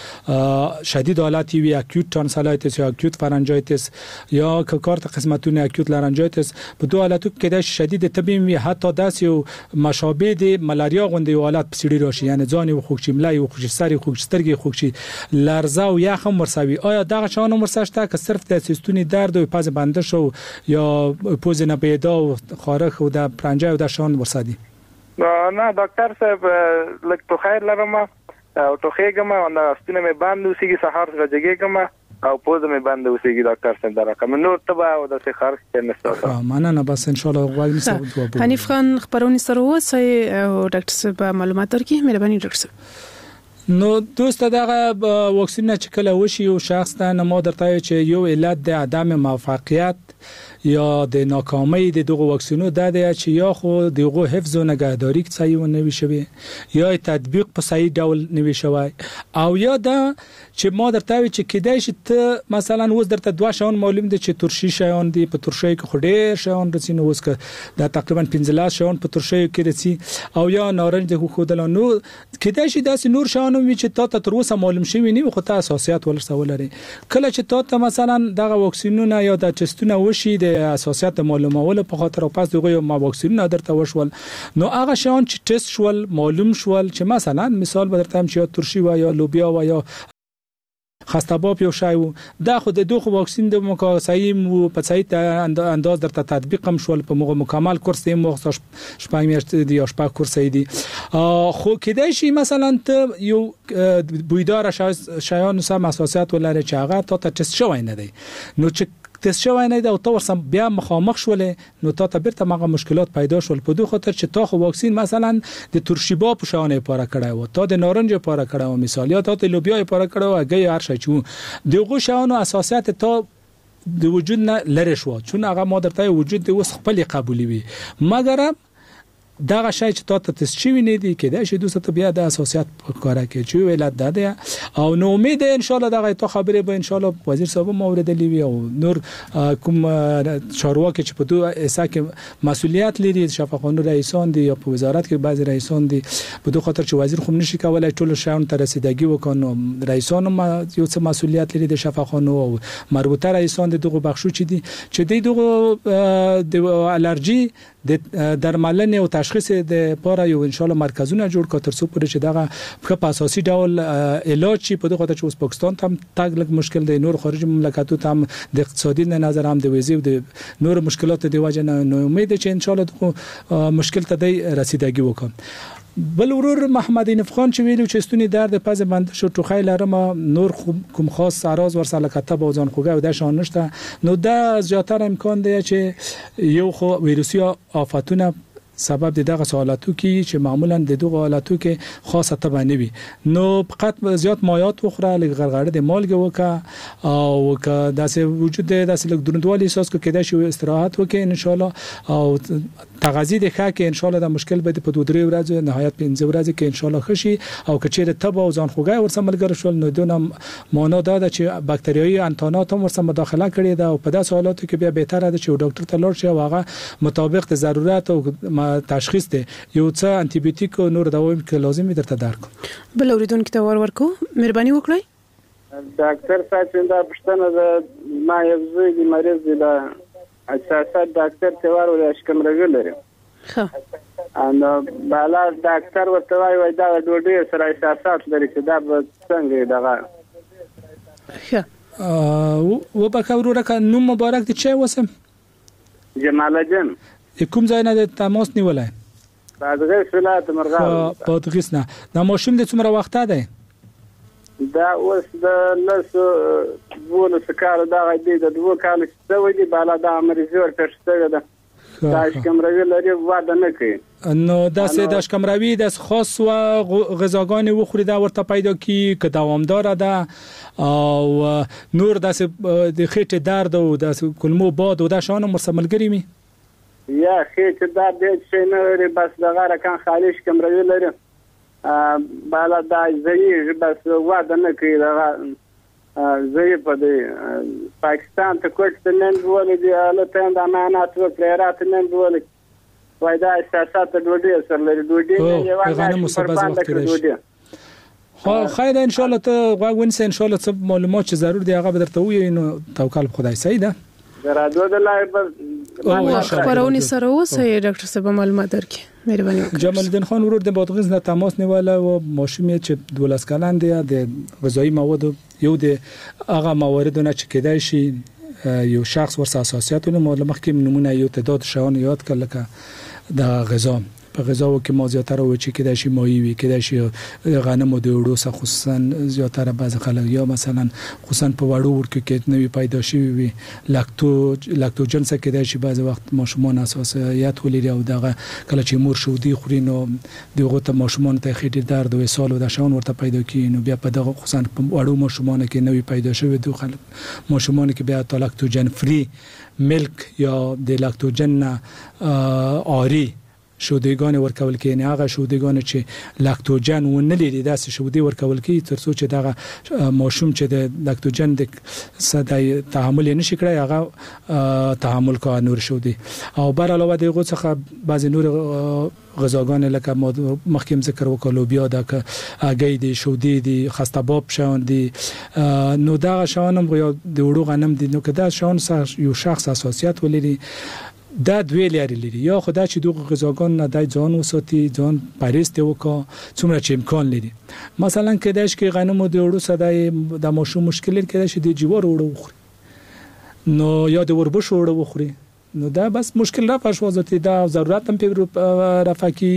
که شدید حالت وي اکوت تانسلایتس یا اکوت فرنجایتس یا که کارت قسمتونه اکوت لارنجایتس په دوه حالاتو کې د شدید تبه وي حتی داسې مشابه د ملاریا غوندي حالات پسړي راشي یعنی ځان او خوږ ملای او خوږ سری خوږ سترګي خوږ لرزه او یا هم مرسوي آیا دغه شان مرسشته که صرف د استونی درد او پاز بندش او یا پوز نه پیدا او خارخ او د پرنجه او د شان ورسدي نه ډاکټر صاحب لکه تو خیر لرم او تو خېګم او دا ستنه مې باندې وسیږي سحر راځيګم او پوزه مې باندې وسیږي ډاکټر صاحب درکم نو تبا او د سحر کې نشته مننه بس ان شاء الله غواړم سبب حنیف خان خبرونه سره وسه او ډاکټر صاحب معلومات درکې مهرباني ډاکټر صاحب نو دوست دغه واکسین چې کله وشي او شخص ته نمو درته چې یو علت د عدم موفقیت یا د ناکامی د دغه واکسینو د چې یا خو دغه حفظ او نگهداری صحیح نه وي شوی یا تطبیق په صحیح ډول نه وي شوی او یا دا چې ما درته چې کېدای شي ته مثلا اوس درته دوه شاون معلوم دي چې ترشي شاون دي په ترشي کې خډیر شاون رسینه اوس که د تقریبا 15 شاون په ترشي کې رسي او یا نارنج د خودل نو کېدای شي داسې نور شاون وي چې تا تر اوسه معلوم شوی نه خو ته اساسيات ولرسول لري کله چې تا مثلا دغه واکسینونه یا د چستونه وشي د اساسيات معلومول په خاطر او پس دغه ما واکسینونه درته وشول نو هغه شاون چې ټیسټ شول معلوم شول چې مثلا مثال بدرته هم چې ترشي و یا لوبیا و یا خستاباب یو شای وو دا خو د دوه واکسین د مکاسایم او په صحیح انداز درته تطبیق هم شول په مکمل کورس یې مخ شپږ میاشتې دی یا شپږ کورس دی خو کېدای شي مثلا ته یو بویدار شایان سم اساسيات ولري چې هغه ته ټیسټ شوی نه دی نو چې تاسو شوی نه دا او تاسو بیا مخامخ شولې نو تاسو بیرته ماغه مشکلات پیدا شول په دوه خاطر چې تاسو واکسین مثلا د ترشیبا په شانه پاره کړای و تا د نارنج پاره کړای و مثال یا تا د لوبیا پاره کړای و هغه هر شي چې دغه شانو اساسيات ته د وجود نه لری شو چون هغه ما درته وجود د وس خپل قبولي وي مګر دا شی چې تاسو ته شوی نه دی کېدای شي دوست ته بیا د اساسيات په کار کې چې ویلات ده او نو امید ان شاء الله دا ته خبره به ان شاء الله وزیر صاحب مورد لیوي او نور کوم چارواکي چې په دوه اسا کې مسؤلیت لري شفاخانو رئیسان دي یا په وزارت کې بعضی رئیسان دي په دوه خاطر چې وزیر خو نشي کولای ټول شاون ته رسیدګي وکړي رئیسان یو څه مسؤلیت لري د شفاخانو او مربوطه رئیسان دغه بخشو چې دغه د الرجی د درملنه او تشخیص د پاره یو ان شاء الله مرکزونه جوړ کړ تر څو پورې چې دغه په اساسي ډول علاج شي په دغه ته چې اوس پاکستان ته تاګ لګ مشکل دی نور خارج مملکتو ته د اقتصادي نظر هم د ویزه او د نور مشکلات دی وجه نه امید چې ان شاء الله دغه مشکل ته دی رسیدګي وکړي بل ورور محمد نفخان چې ویلو چې ستونی درد پز بند شو ټوخی لرم نور کوم خاص اعراض ورسره کتب او ځان خوګه او د شان نشته نو دا زیاتره امکان دی چې یو خو ویروسي آفتونه سبب دغه سوالاتو کې چې معمولا د دغه حالاتو کې خاصه تبع نه وي نو فقط زیات مایات وخوره لږ غرغړه د مالګه وکا او که داسې وجود داسې لږ دروندوالي احساس کو کېدای شي استراحت وکړي ان شاء الله او تغذیه د ښه کې ان شاء الله د مشکل به په 2-3 ورځې نهایت 5 ورځې کې ان شاء الله خشي او کچېره تبع او ځان خوګای ورسره ملګری شول نو دونه معنا دا ده چې باکتریایي انتانات هم ورسره مداخله کړي ده او په داسې حالاتو کې بیا بهتره ده چې ډاکټر ته لاړ شي او هغه مطابق د ضرورت او تشخیص دی یو څه انټي بیوټیک او نور دواوې کې لازمي درته درکو بل اوریدونکو ته ورکو مهرباني وکړئ ډاکټر صاحب دا پښتنه د ما یو زوی د مریض دی دا اساسات ډاکټر ته ورول اشکمرګ لري انا بالا ډاکټر ورته وایي دا ډوډۍ سره اساسات لري چې دا به څنګه دغه و به کورو کا نوم مبارک دي چې وسم جمال جان کوم ځای نه د تماس نیولای بادغیس ولایت مرغاب بادغیس نه دا ماشوم د څومره وخت دی دا اوس د لاسو ول سکار دا غدي د 2 کال څه وي بالا دا مریض ورته شته ده دا شکمروي لري واده نه کوي نو دا سه د شکمروي د خاص و غذاګانې وخوري دا ورته پیدا کی که دوامدار ده او نور د خېټه درد او د کلمو باد او د شانو مرسملګری می یا خېټه درد چې نه لري بس دغه رکان خالص شکمروي لري بالا دا زوی بس واده نه کوي دغه زوی په دې پاکستان ته کوټ نن ولې دی الته د امانات او پلیرات نن ولې وای دا اساسات ډوډۍ سره لري ډوډۍ یو غنم مسبز وخت کېږي خو خیر ان شاء الله ته غوښنه ان شاء الله څه معلومات چې ضرور دی هغه به درته وي نو توکل په خدای سیده درادو د لایب خبرونه سره اوسه ډاکټر صاحب معلومات درکې مهرباني وکړئ جمال الدین خان ورور د بادغیس نه تماس نیوله او ماشوم چې 12 کلن دی د غذایی مواد یو د هغه مواردونه چې کېدای شي یو شخص ورسره اساسیتونه معلومات کې نمونه یو تعداد شاون یاد کړل که د غذا په غذاو کې ما زیاتره و چې کېدای شي ماهی وي کېدای شي غنم او د وړو څخه خصوصا زیاتره بعض خلک یا مثلا خصوصا په وړو ورکو کې نوې پیدا شوی وي لاکتوجن څخه کېدای شي بعض وخت ماشومان اساسیت ولري او دغه کله چې مور شودي خوري نو دغه ته ماشومان ته خېټه درد او اسهال او د شاون ورته پیدا کی نو بیا په دغه خصوصا په وړو ماشومان کې نوې پیدا شوی دوه خلک ماشومان کې بیا لاکتوجن فری ملک یا د لاکتوجن آری شودګان ورکول کې نه هغه شودګان چې لاکتوجن و نه لري داسې شودي ورکول کې ترڅو چې دغه ماشوم چې د لاکتوجن د صدای تحمل نشي کړی هغه تحمل کوي نور شودي او بر علاوه دغه څخه بعض نور غذاګان لکه مخکې ذکر وکړو بیا د اګې د شودي د خستباب شون دي نو دا شونم د وړو غنم دي نو کدا شون یو شخص اساسیت ولري دا دوی لري یا خدای چې دوه غذاګان نه دای ځان وساتي ځان پاریست وکا څومره چې امکان لري مثلا کداش کې غنمو د وړو صدای د ماشوم مشکل کېدای شي د جوار وړو وخوري نو یا د وربش وړو وخوري نو دا بس مشکل را پښوځتي دا ضرورت هم په رفاقي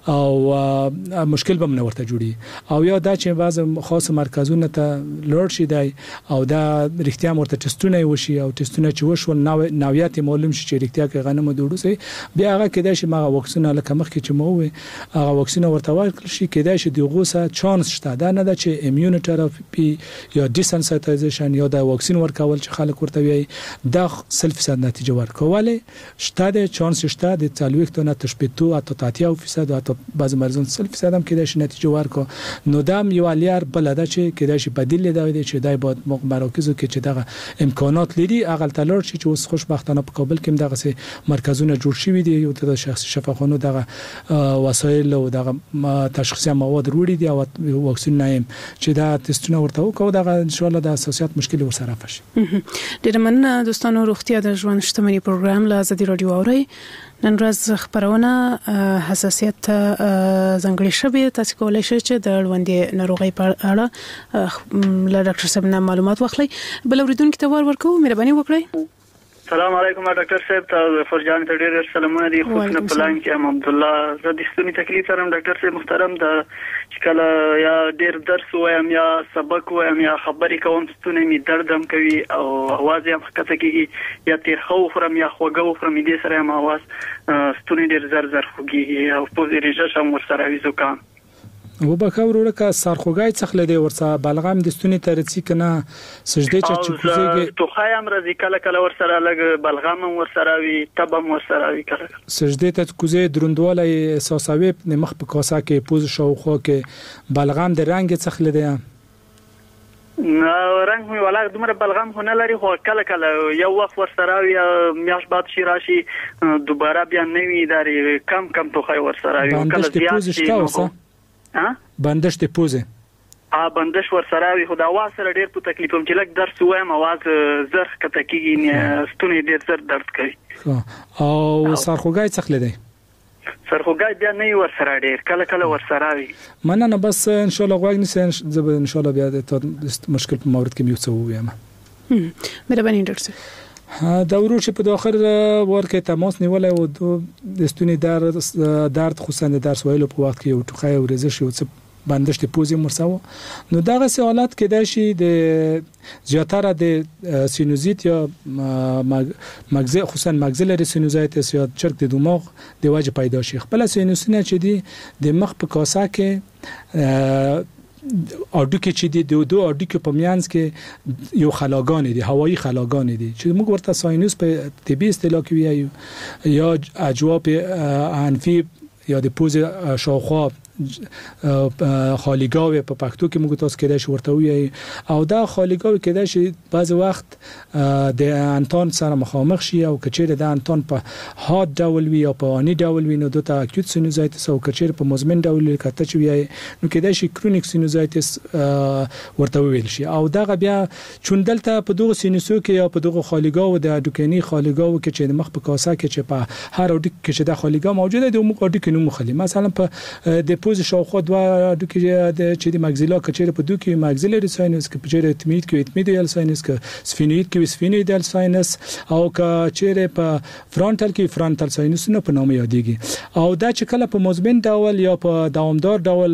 او مشکل به نه ورته جوړي او یا دا چې بعض خاص مرکزونه ته لوړ شي دی او دا رښتیا مرته ټستونه وشي او ټستونه چې وشول نوعیت معلوم شي چې رښتیا کې غنمو د وړو سي بیا هغه کېدای شي ما وکسونه لکه مخکې چې مو وي هغه وکسونه ورته ورکړل شي کېدای شي د غوسه چانس شته دا نه ده چې ایمیونټراپي یا ډیسنسایټایزیشن یا د وکسین ورکول چې خلک ورته وي دا 100% نتیجه ورکوي شته د چانس شته د 40 نه تشبیتو اته 30% او بعض مرزون 100% هم کېدای شي نتیجه ورکو نو دام یو الیر بلده چې کېدای شي بدیل دی چې دای بعد مراکزو کې چې دغه امکانات لري اقل تلور چې اوس خوشبختانه په کابل کې دغه مرکزونه جوړ شوي دي یو د شخصي شفاخانو دغه وسایل او دغه تشخیصي مواد وروړي دي او واکسین نایم چې دا تستونه ورته وکاو دغه ان شاء الله د اساسيات مشکل ورسره فشي ډیر مننه دوستانو روغتیا د ژوند شتمنۍ پروګرام له ازادي رادیو اوري نن ورځ خبرونه حساسیت ځنګړې شوې تاسو کولای شئ چې د ژوندۍ ناروغي په اړه له ډاکټر صاحب نه معلومات واخلئ بل اوریدونکو ته ورکو مهرباني وکړئ السلام علیکم ډاکټر صاحب ته فرجان ته ډېر سلامونه دي خو نه پلان کې محمد الله زه د ستوني تکلیف لرم ډاکټر صاحب محترم د کله یا ډېر درس وایم یا سبق وایم یا خبرې کوم ستوني می دردم کوي او आवाज یې مخکته کیږي یا تیر خو خورم یا خوګو خورم دې سره ما आवाज ستوني ډېر زر زر خوږي او په دې ريجه شم ورسره وي زکام و به خبرو که سرخوګای څخه لدی ورسره بلغم د ستوني ترڅی کنه سجده چې کوزيږي تو خایم راځي کله کله ورسره لګ بلغم ورسره وي تبم ورسره وي کله سجده ته کوزي دروندواله احساسوي نه مخ په کاسه کې پوز شاوخوا کې بلغم د رنگ څخه لدی نه رنگ می ولا دومره بلغم خو نه لري خو کله کله یو وخت ورسره وي میاش بعد شي راشي دوباره بیا نوي داري کم تو خای ورسره وي کله زیات بندش د پوزه بندش ورسره وي خو دا आवाज سره ډېر په تکلیف هم چې لک درس وایم आवाज زرخ کته کیږي ستوني ډېر زر درد کوي او سرخوګای څخه لدی سرخوګای بیا نه ورسره ډېر کله کله ورسره وي مننه بس ان شاء الله غواګ نسه زه ان شاء الله بیا د مشکل په مورد کې میو څه وایم مهرباني ډاکټر دا ورو چې په داخل ورکه تماس نیولای او د ستوني درد خصوصا د درس ویلو په وخت کې یو ټوخی او رزش یو څه بندش د پوزي مرساو نو دغه حالت کې د شي د زیاتره د سینوزیت یا مغز خصوصا مغزلری سینوزایتس یا چرک د دماغ د وجه پیدا شي خپل سینوسونه چې دی د مخ په کاسه کې اډوکه چې دی دوه اډوکه په میانس کې یو خلاګان دي هوایی خلاګان دي چې موږ ورته ساينوس په طبي اصطلاح کې وایو یا اجواب انفي یا د پوز شاوخوا خالیګاوي په پښتو کې موږ تاسو کېدای شو ورته وي او دا خالیګاوي کېدای شي بعض وخت د انتون سره مخامخ شي او کچېره د انتون په هات ډول وي او په اني ډول وي نو د اکوت سینوزایتس او کچېره په مزمن ډول کته چې وي نو کېدای شي کرونیک سینوزایتس ورته ویل شي او دا بیا چوندلته په دغه سینوسو کې یا په دغه خالیګاو د اډوکینی خالیګاو کې چې مخ په کاسه کې چې په هر اډوک کې چې د خالیګاو موجوده دی موږ اډوک نو مخلي مثلا په د پوز شاوخوا دوه دوکې د چې د ماګزیلا کچېره په دوکې ماګزیلری ساينس کې په چېره اتمیډ کې اتمیډیال ساينس کې سفینوید کې سفینویدال ساينس او کچېره په فرونټال کې فرونټال ساينس نه په نوم یادېږي او دا چې کله په مزمن ډول یا په دوامدار ډول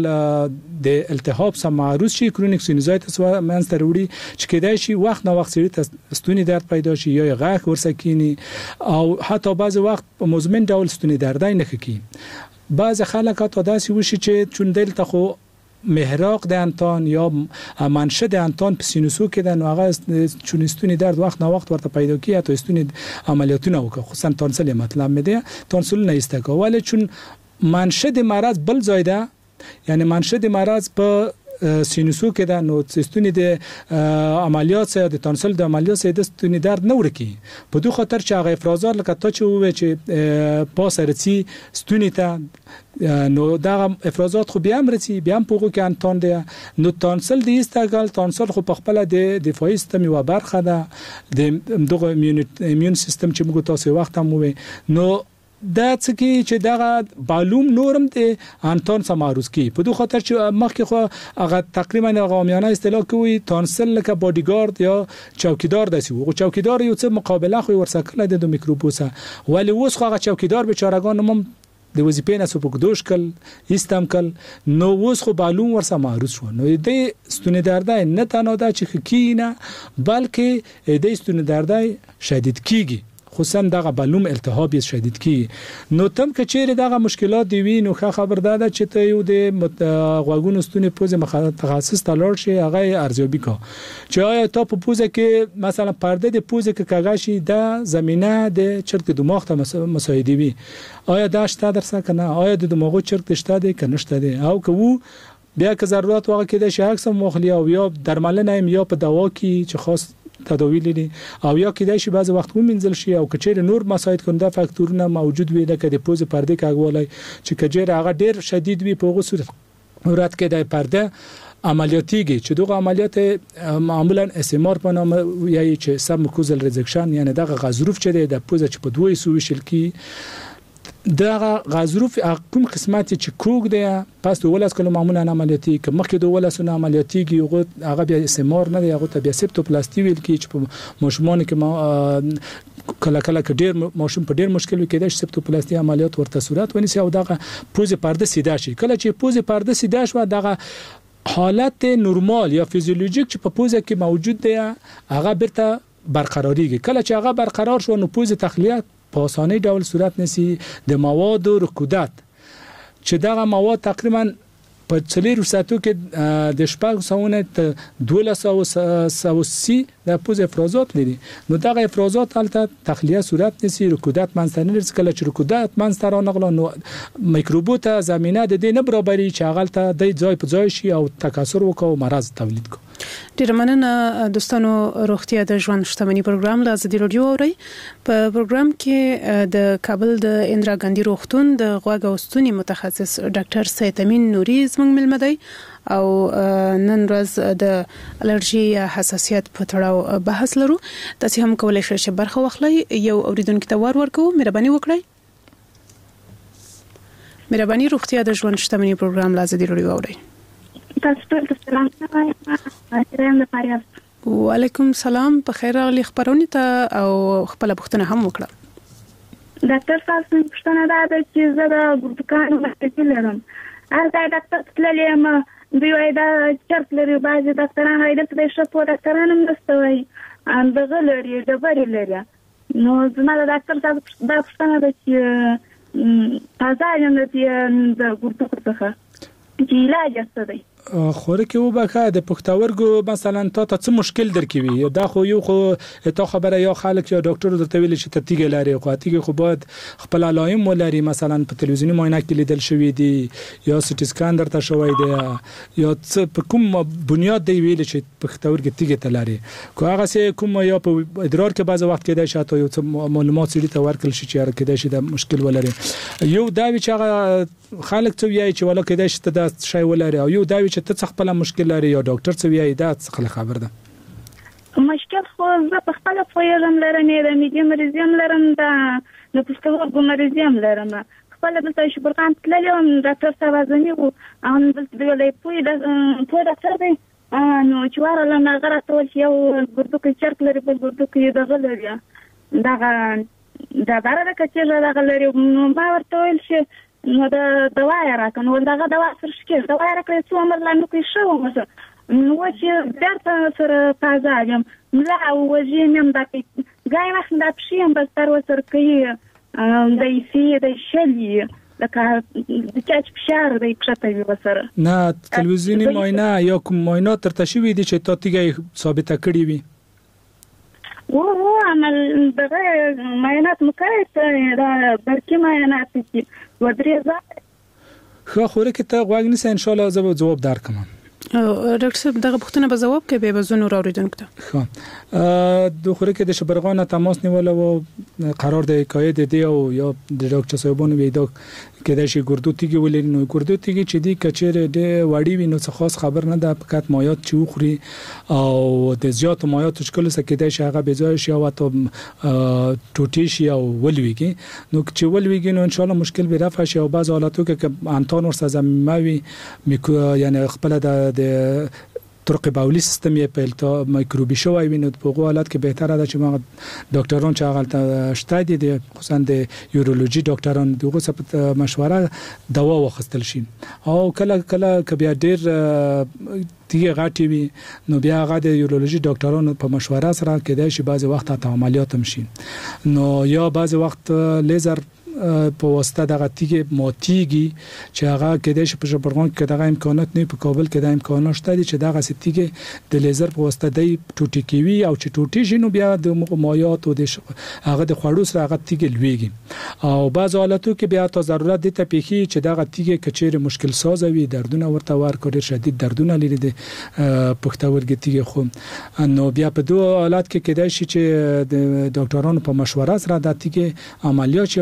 د التهاب سره معروض شي کرونیک سینوزایتس منځ ته وړي چې کېدای شي وخت نه وخت سړي ستوني درد پیدا شي یا غاښ ورسکینی او حتی بعض وخت په مزمن ډول ستوني درد نه کوي بعض خلک ته داسې وشي چې چون دلته خو محراق د انتان یا منشه د انتان په سینوسو کې د نوغه چون ستوني درد وخت نه وخت ورته پیدا کیه ته ستوني عملیاتونه وکړه خصوصا تونسل مطلب مده تونسل نه استګو ولی چون منشه د مرض بل ځای ده یعنی منشه د مرض په سینوسو کې دا نو ستوني د عملیات سره د تونسل د عملیات سره د ستوني درد نه ورکی په دوه خاطر چې هغه افرازات لکه ته چې وې چې پاسرتي ستوني ته نو دا افرازات خو بیا مرتي بیا په هغه کې انتون دی نو تونسل د استګل تونسل خو په خپل د دفاعي سیستم یو برخه ده د دغه ایمون سیستم چې موږ تاسو وخت هم وې نو دا څه چې دا معلوم نورم ته انتون سماروس کی په دوه خاطر چې مخکې خو هغه تقریبا غامیانه اصطلاح کوي تونسل لکه بادیګارد یا چوکیدار دسی او چوکیدار یو څه مقابله خو ورسکل د میکروبوسه ولی اوس خو هغه چوکیدار بیچارهګان هم د وظیفې نه سپک دوش کل استم کل نو اوس خو معلوم ورسه معروض شو نو د ستوني دردای نه تنها دا چې کینه بلکې د ستوني دردای شدید کیږي خصوصا دغه معلوم التهاب شدید کی نو تم کچېره دغه مشکلات دی وی نو خبر داده چې ته یو د غوګونو ستوني پوزه متخصص تلل شي هغه ارزیابي کو چې آیا ته په پوزه کې مثلا پرده د پوزه کې کاغاشي د زمينه د چرک دماغ ته مساعدي وي آیا دا شته درسه کنه آیا د دماغو چرک شته دی کنه شته دی او کو بیا که ضرورت واقع کېده شي عکس مخلی او یا درملنه یا په دوا کې چې خاص تداوی لري او یا کېدای شي بعض وخت ومنځل شي او کچېره نور مساعد کنده فاکتورونه موجود وي لکه د پوز پرده کاغولای چې کجېره هغه ډیر شدید وي په هغه صورت کې د پرده عملیاتیږي چې دغه عملیات معمولا اسمار په نامه یعنی چې سب مکوزل ریزکشن یعنی دغه غضروف چې د پوز چې په دوی سو وشل کی دا غضروف کوم قسمت چې کوګ دی پس د ولس کله معمولا عملیاتي کې مخکې د ولسونه عملیاتي کې هغه بیا سمور نه دی هغه ته بیا سپټوپلاسټي ویل کی چې ماشومان کې کله ډیر ماشوم په ډیر مشکل کې د سپټوپلاسټي عملیات ورته صورت ونیسي او دغه پوزې پرده سیده شي کله چې پوزې پرده سیده شو دغه حالت نورمال یا فیزیولوژیک چې په پوزه کې موجود دی هغه برته برقراریږي کله چې هغه برقرار شو نو پوزې تخلیه په اسانه ډول صورت نسی د مواد او رکودات چې دغه مواد تقریبا په 4 ساعتو کې د شپږ ساونه ته 1230 د پوز افرازات لري نو دغه افرازات البته تخلیه صورت نسی رکودات منځته نه لري کله چې رکودات منځته رانغله نو میکروبوت زمينه د دې نه برابرۍ چې هغه ته د ځای په ځای شي او تکثر وکاو مرض تولید کو ډیر مننه دوستانو روغتیا د ژوند شتمنۍ پروګرام له ازادي رادیو اوري په پروګرام کې د کابل د اندرا ګاندی روغتون د غوږ او ستوني متخصص ډاکټر سید امین نوري زموږ ملمه دی او نن ورځ د الرجی یا حساسیت په تړاو بحث لرو تاسو هم کولای شئ چې برخه واخلئ یو اوریدونکو ته ورکو مهرباني وکړئ مهرباني روغتیا د ژوند شتمنۍ پروګرام له ازادي رادیو اوري تاسو ته سلام وایم وعلیکم سلام په خیر راغلی خبرونه ته او خپل پوښتنه هم وکړه ډاکټر صاحب پوښتنه ده چې زه د ګردکانو مشکل لرم هغه ډاکټر تللم دوی وایي دا چرپ لري بعضي ډاکټران هاي د شپو ډاکټرانو مستوي دغه لري د بری لري نو زما د ډاکټر صاحب دا پوښتنه ده چې تازه یم د ګردکو څخه چې علاج څه دی خوره کې وبکه د پښتورګو مثلا ته څه مشکل درکوي دا خو یو خو ته خبره یا خلک یا ډاکټر درته ویل چې ته تیګه لري خو تیګه خو باید خپل علائم ولري مثلا په تلویزیونی معاینه کې لیدل شوی دی یا سټی سکان درته شوی دی یا څه په کوم بنیاد دی ویل چې پښتورګو تیګه تلاري خو هغه سه کوم یا په ادرار کې بعض وخت کې دا شاته یو څه معلومات سړي ته ورکل شي چې کې دا شي د مشکل ولري یو دا چې هغه خلک څه وایي چې ولا کې دا شي ته شای ولري او یو دا چې ته خپل مشکل لري یا ډاکټر څه وایي دا څه خبر ده مشکل خو زه په خپل فویلم لرم د میډیم مریضیم لرم د پښتورګو مریضیم لرم خپل د شبرغان تللم ډاکټر صاحب ازنی وو ان د ویلې پوی ډاکټر دی نو چې ورله نغره ټول یو ګردو کې چرک لري په ګردو کې دغه لري دا بارا کچې دغه لري نو ما ورته ویل چې نو د دوا راکنه ولداغه دوا سره شکل دوا راکړې څو عمر لا نو کې شو مزه نو چې درته سره تازه لا وجینم د ګای وخت د پښیم بس تر وسر کې د سی د شلی لکه د چاچ فشار د کښته وسره نه تلویزیونی معاینه یا کوم معاینه ترته شوی دي چې تاتیګه ثابته کړی وي او عمل دغه معاینات مکایته دا برکی معاینات چې ودرېزه خو خوره کې ته غواګ نس ان شاء الله زه جواب درکم ډاکټر صاحب دغه پوښتنه به جواب کوي به زنو راوړیدونکو ته خو د خوره کې د شبرغان تماس نیول او قرار د قاید دی او یا د ډاکټر صاحبونو ویډیو کې د شي ګردو تیږي ولري نو ګردو تیږي چې دی کچره د وړي وینو څه خاص خبر نه ده فقط مایات چې خوري او د زیات مایات شکل سکه د شي هغه بځای شي او ته ټوټي شي او ولويږي نو چې ولويږي نو ان شاء الله مشکل به رفع شي او بعض حالاتو کې انتون ور سزموي یعنی خپل د طرق باولي سیستم یې په التا میکروبي شوی ویني په هغه حالت کې بهتره ده چې ما ډاکټران چې هغه شته دي خصوصا د یورولوژي ډاکټران دغه څه مشوره دوا واخستل شي او کله کبه ډیر تیګه غاټي وي نو بیا هغه د یورولوژي ډاکټرانو په مشوره سره کېدای شي بعضي وخت ته عملیات هم شي نو یا بعضي وخت لیزر په واسطه دغه تیګه ماتیږي چې هغه کېدای شي په شبرغان کې دغه امکانات نه په کابل کې د امکانات شته چې دغه ستیګه د لیزر په واسطه د ټوټي کوي او چې ټوټي شنو بیا د مایات او د هغه د خوړو سره هغه تیګه لويږي او بعض حالاتو کې بیا ته ضرورت دي ته پیخي چې دغه تیګه کچېره مشکل ساز وي دردونه ورته ورکړي شدید دردونه لري د پښتورګي تیګه خو نو بیا په دوه حالات کې کېدای شي چې د ډاکټرانو په مشوره سره د تیګه عملیات او د عملیات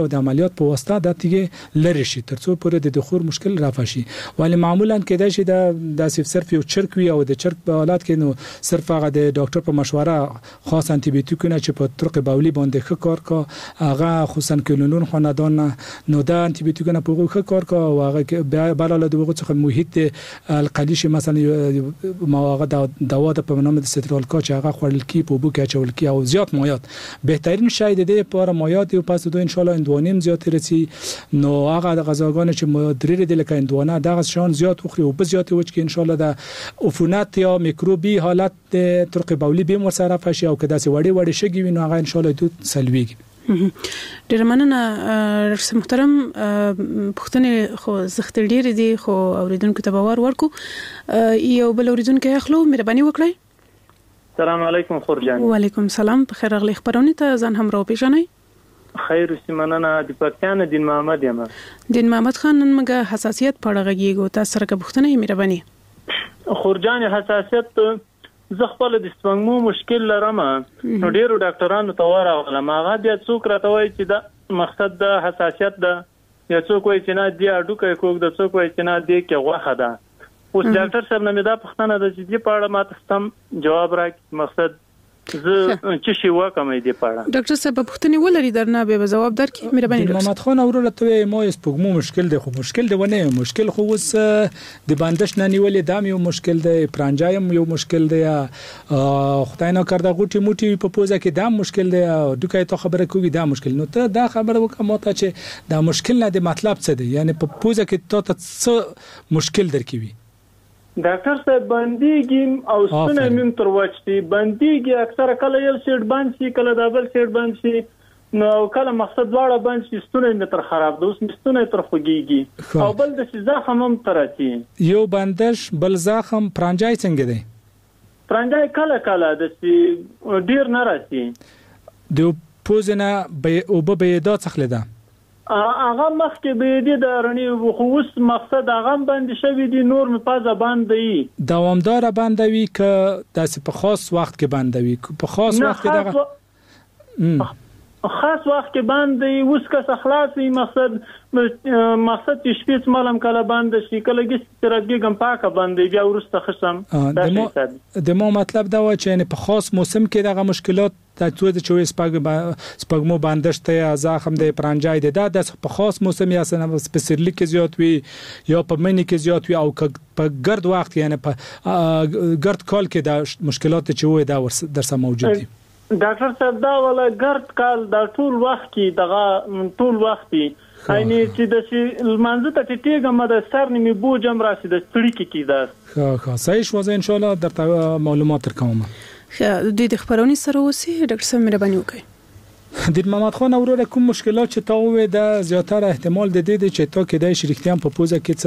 عملیات په واسطه د تیګه لری شي ترڅو پورې د دخول مشکل رافشي ولی معمولا کېدای شي د صرف یو چرک وي او د چرک په حالت کې نو صرف هغه د ډاکټر په مشوره خاص انټي بیوټیکونه چې په طرق بولی باندې ښه کار کا هغه خصوصا کلونون خاندان نو دا انټي بیوټیکونه په ښه کار کا او هغه بل له دغه څخه محیط القلی شي مثلا مواقع دوا د په نامه د سترال کا چې هغه خورل کی په بو کې چول کی او زیات مایات بهترین شاید د لپاره مایات او پس دوه ان شاء الله اندوانیم زیات رسی نو هغه د غذاګانو چې مدریر د لکه اندوانه دغه شان زیات خوري او په زیات وچ کې ان شاء الله د عفونات یا میکروبي حالت د طرق بولی به مر سره فشي او کدا سي وړي شګي وینو هغه ان شاء الله دوت سلويږي ډیر مننه رئیس محترم پښتنه خو زخت ډیر دي خو اوریدونکو ته باور ورکو یو بل اوریدونکو اخلو مهرباني وکړئ السلام علیکم خورجان وعلیکم السلام په خیر غلی خبرونه ته ځان هم راو پیژنئ خیر سیمنانه د پاکستان دین محمد یم دین محمد خان نن مګه حساسیت پړه غږیږي تاسو سره پښتنه مهرباني خورجان حساسیت زه خپل د سپنګمو مشکل لرم نو ډیرو ډاکټرانو ته ورغلم هغه بیا څوک راته وایي چې دا مقصد د حساسیت ده یا څوک وایي چې نه دی اډو کوي کوک د څوک وایي چې نه دی کې غوخه ده اوس ډاکټر صاحب نه مې دا پښتنه د چې په اړه ماته ستم جواب راکړي مقصد زه چې شي وکم دی پاړه ډاکټر صاحب پښتني ولري درنه به جواب درکې مهرباني محمد خان اورته ما سپوږمو مشکل دی خو مشکل دی ونه مشکل خو اوس د باندش نه نیولې دام یو مشکل دی پرانجایم یو مشکل دی خدای نه کړه غوټي موټي په پوزه کې دام مشکل دی دوکای ته خبره کوي دا مشکل نو ته دا خبره وکم ته چې دا مشکل نه دی مطلب څه دی یعنی په پوزه کې ته څه مشکل درکوي ډاکټر صاحب باندېږي او ستنه مم تر وچتي باندېږي اکثر کله یو سیټ باندې شي کله دبل سیټ باندې شي نو کله مقصد واړه باندې شي ستنه مم تر خراب ده اوس ستنه تر خوږيږي او بل د زخم هم تراتي یو بندش بل زخم پرانجای څنګه دی پرانجای کله د ډیر نه راځي د پوزنه به او به دا څخله ده هغه مخکې به دې د رڼي خو اوس مقصد هغه باندې شوی دی نور په پازه باندې دوامدار باندوي ک داسې په خاص وخت کې باندوي په خاص وخت کې دغه خاص وخت کې باندې اوس که خلاصي مقصد چې شپې مالم کله باندې شي کله کې ترګم پاکه باندې بیا ورسته خصم د مو مطلب دا و چې په خاص موسم کې دغه مشکلات د چوي سپګمو باندشته یا زخم د پرانجای د په خاص موسم یا سنه سپیسیفیک کې زیات وي یا په منی کې زیات وي او په ګرد وخت یعنی په ګرد کال کې د مشکلات چې وي دا درسه موجود دي ډاکټر صاحب دا ولا ګرد کال دا ټول وخت کې دغه ټول وخت یعنی چې د منځ ته ټیګه مده سر نیمه بوجم راسي د ستړي کې ښه صحیح شو ان شاء الله درته معلومات ترکوم د خبرونې سره اوسې ډاکټر صاحب مهرباني وکړئ د محمد خان اوره کوم مشکلات چې تا وې د زیاتره احتمال د دې چې تا کې د شریکتيان په پوزه کې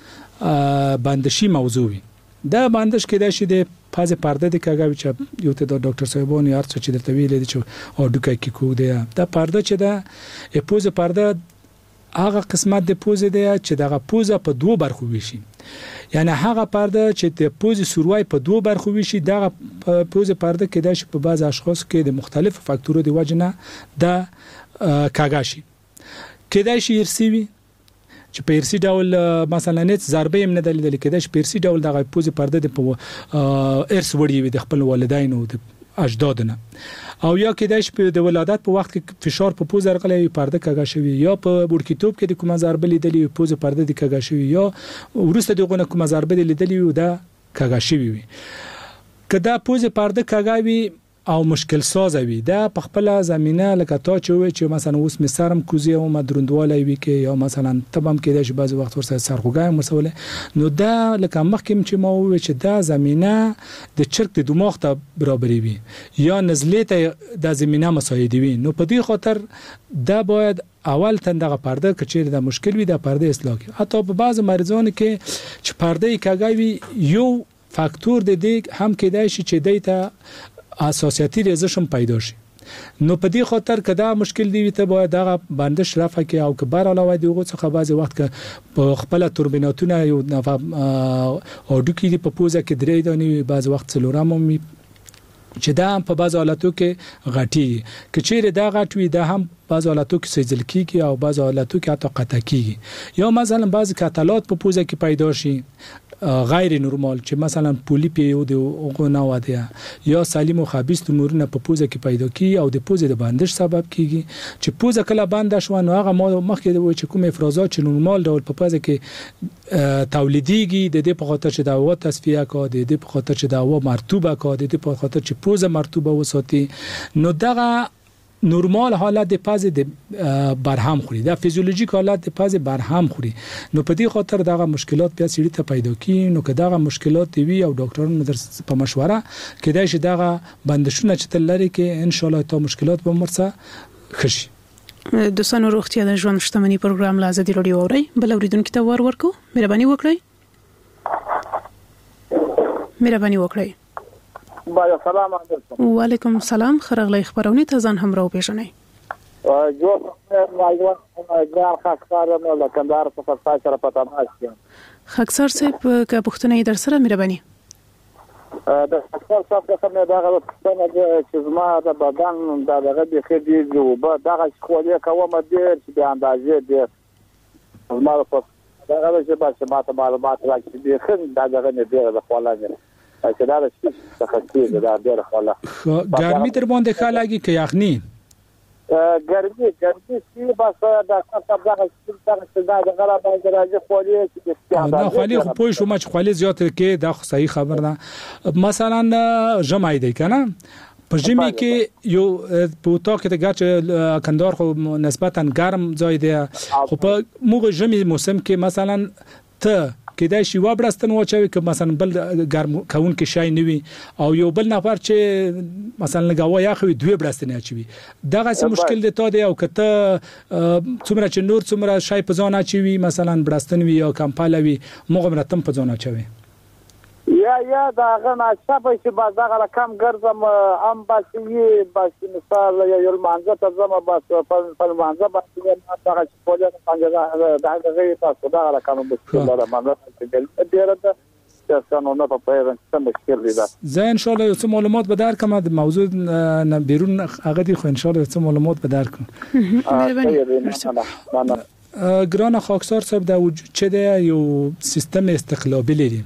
څه بندشي موضوع وي دا بندش کې د شي د فاز پرده د کاغوي چې یو ته د ډاکټر صاحبونو هر څه چې درته ویل دي چې او دوکای کې کو دی دا پرده چې د پوزه پرده هغه قسمت د پوزه دی چې دغه پوزه په دوه برخو ویشي یعنی هغه پرده چې د پوزه سوروای په دوه برخو ویشي دغه پوزه پرده کې د شپ په بعض اشخاص کې د مختلفو فاکتورو د وجنه د کاغاشي کې د شي ارسي چې په ارسي ډول مثلا نت ضربه هم نه دلیدل کې د ارسي ډول دغه پوزه پرده د ارس وړي د خپل والدینو د اجدادنا او یا کې د شپې د ولادت په وخت کې فشار په پوزه رغلې پرده کاږي شوی یا په بورکیتوب کې د کوم ضربه لیدلې پوزه پرده د کاږي شوی یا ورسته دغه کوم ضربه لیدلې د کاږي شوی کدا پوزه پرده کاږي او مشکل ساز وي دا په خپل زمينه لکه تا چې مثلا اوس مسرم کوزي او مدروندواله وي کې یا مثلا تبم کې د بعض وخت ورسره سرخوګای مسوله نو دا لکه مخکې چې ما وې چې دا زمينه د چرګ د دماغ ته برابرې وي یا نزلې ته د زمينه مساعدي وي نو په دې خاطر دا باید اول تندغه پرده کچیر د مشکل وي د پرده اصلاح کی حتی په بعض مریضانو کې چې پرده کاږي یو فاکتور د دې هم کېدای شي چې دیته اساسیتی ریزشم پیدا شي نو په دې خاطر کدا مشکل دی ته باید دغه بندش رفع کی او کبر علاوه دیغه څخه بعضی وخت ک په خپل توربیناتونه یو او دوکې په پوزه کې درې دانی بعضی وخت څلورم چې دا په بعض حالاتو کې غټي کچېره دا غټوي دا هم بعض حالاتو کې سېزل کیږي او بعض حالاتو کې حتی قطع کیږي یا مثلا بعض کتلات په پوزه کې پیدا شي غیر نورمال چې مثلا پولیپ یو د غونا واده یا سالم او خبيث تومورونه په پوزه کې پیدا کیږي او د پوزه د بندش سبب کیږي چې پوزه کله بند شو نو هغه مخکې د چې کوم افرازات چې نورمال ډول په پوزه کې تولیديږي د دې په خاطر چې د هوا تصفیه کا د دې په خاطر چې د هوا مرطوبه کا د دې په خاطر چې پوزه مرطوبه وساتي نو دغه نورمال حالت د پازه د برهم خوري دا فیزیولوژیک حالت د پازه برهم خوري نو په دې خاطر دغه مشکلات بیا سړي ته پیدا کی نو که دغه مشکلات وي او ډاکټرانو نظر په مشوره کېدای شي دغه بندشونه چې تلري کې ان شاء الله ته مشکلات به مرسه خشي د سنو روغتیا د ژوند شتمنۍ پروګرام لا زدي رادیو اوري بل اوریدونکو ته ورکو مهرباني وکړئ باید سلام علیکم وعلیکم السلام خرغلی خبرونه ته ځان هم راو پیژنئ جو مایوان ګران خاصار نو لکندار په فرصت سره پتا ماشي خاصار صاحب که پښتنه در سره مهرباني د خاصار صاحب څخه دغه پښتنه چې زما د بدن دغه د خدي جو به دغه خولې کوم د چې د اندازې د زما په دغه چې به ما ته معلومات راکړي د خن دغه نه دی د خولانه چې دا څه خاصه ده ډېر خاله ګرمي تر باندې خالاږي کې یخني ګرمي چې بس دا څه دغه د غلا باندې راځي خولي چې دا خولي خو پوه شو چې خولي زیات کې دا صحیح خبر ده مثلا جمعي دی کنه په جمی کې یو په تا کې د ګاچ کندار خو نسبتا ګرم ځای دی خو په موږ جمی موسم کې مثلا ته کېدای شي وابرستن واچوي که مثلا بل ګرم کون کې شای نوي او یو بل نفر چې مثلا لګاوه یا خو دوی برستن اچوي دغه څه مشکل دی ته دی او کته څومره چې نور څومره شای په ځان اچوي مثلا برستن وي یا کمپالوي موږ مرتم په ځان اچوي یا دا غنا شپه چې باز دغه رقم ګرځم ام بس مثال یو مانزه ته زما بس په مانزه باندې دغه چې په دغه څنګه دا غي تاسو دا رقم به دا مانزه چې ډیره ده څنګه نو په پیرن څه مشکل دي زه ان شاء الله یو څه معلومات به درکم د موضوع نه بیرون هغه دي خو ان شاء الله یو څه معلومات به درکم ګران خاکسار صاحب دا وجود چې دی یو سیستم استقلابي لري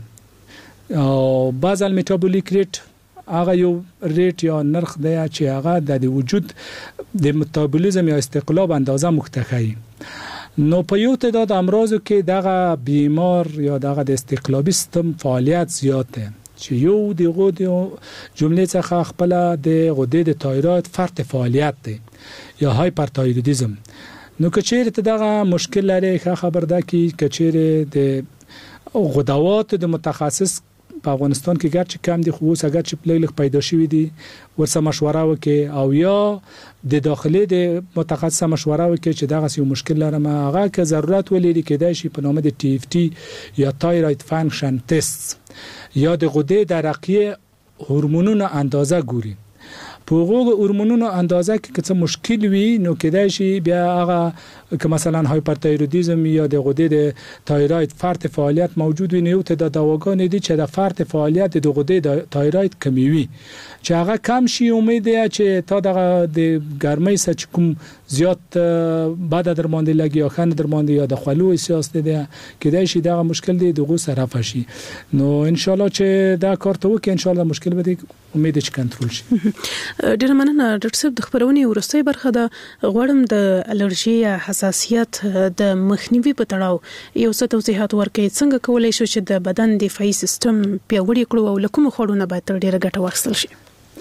او بازل میټابولیک ریټ هغه یو ریټ یا نرخ دی چې هغه د وجود د میټابولیزم یا استقلاب اندازه مختخی نو په یو تعداد امراضو کې دغه بیمار یا دغه د استقلابي سیستم فعالیت زیات دی چې یو د غدو جملې څخه خپل د غدې د تایروید فرط فعالیت دی یا هایپرتایرویدیزم نو کچېره دغه مشکل لري خبر ده کې کچېره د غدوات د متخصص په افغانستان کې ګرچې کم دي خو اوس اگر چې پلګ پیدا شوی دي ورسره مشوره وکړي او یا د داخلي د متخصص مشوره وکړي چې دغه یو مشکل لرم هغه که ضرورت ولري کېدای شي په نامه د ټي اف ټي یا تایروید فانکشن ټیسټ یا د غدې درقیه هورمونونو اندازه ګوري په هغه هورمونونو اندازه کې څه مشکل وي نو کېدای شي بیا هغه که مثلا هایپرتایرویدیزم یا د غدې د تایروید فرط فعالیت موجود وي نو ته د دواګانې دي چې د فرط فعالیت د غدې د تایروید کمیوي چې هغه کم شي امید دی چې تا دغه د ګرمۍ سچ کوم زیات بعد در باندې لګي یا خن در باندې یا د خلو احساس دي کېدای شي دغه مشکل دی دغه سره فشي نو ان شاء الله چې دا کار ته وکړي ان شاء الله مشکل به امید چې کنټرول شي ډېر مننه ډاکټر صاحب د خبرونې ورستۍ برخه د غوړم د الرجي یا حساسیت د مخنیوي په تړاو یو څه توضیحات ورکړئ څنګه کولای شو چې د بدن دفاعي سیستم پیاوړی کړو او لکه خورونه به تر ډیره ګټه واخیستل شي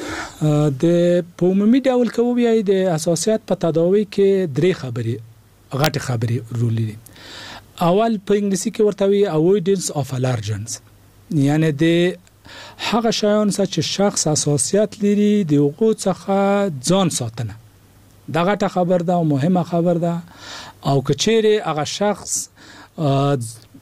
د په عمومي ډول کوي د حساسیت په تداوی کې درې خبرې غټ خبرې رول لري اول په انګلیسي کې ورته وی avoidance of allergens یعنی د هغه شیان چې شخص حساسیت لري د هغو څخه ځان ساتنه دا غټه خبر ده او مهمه خبر ده او کچېره هغه شخص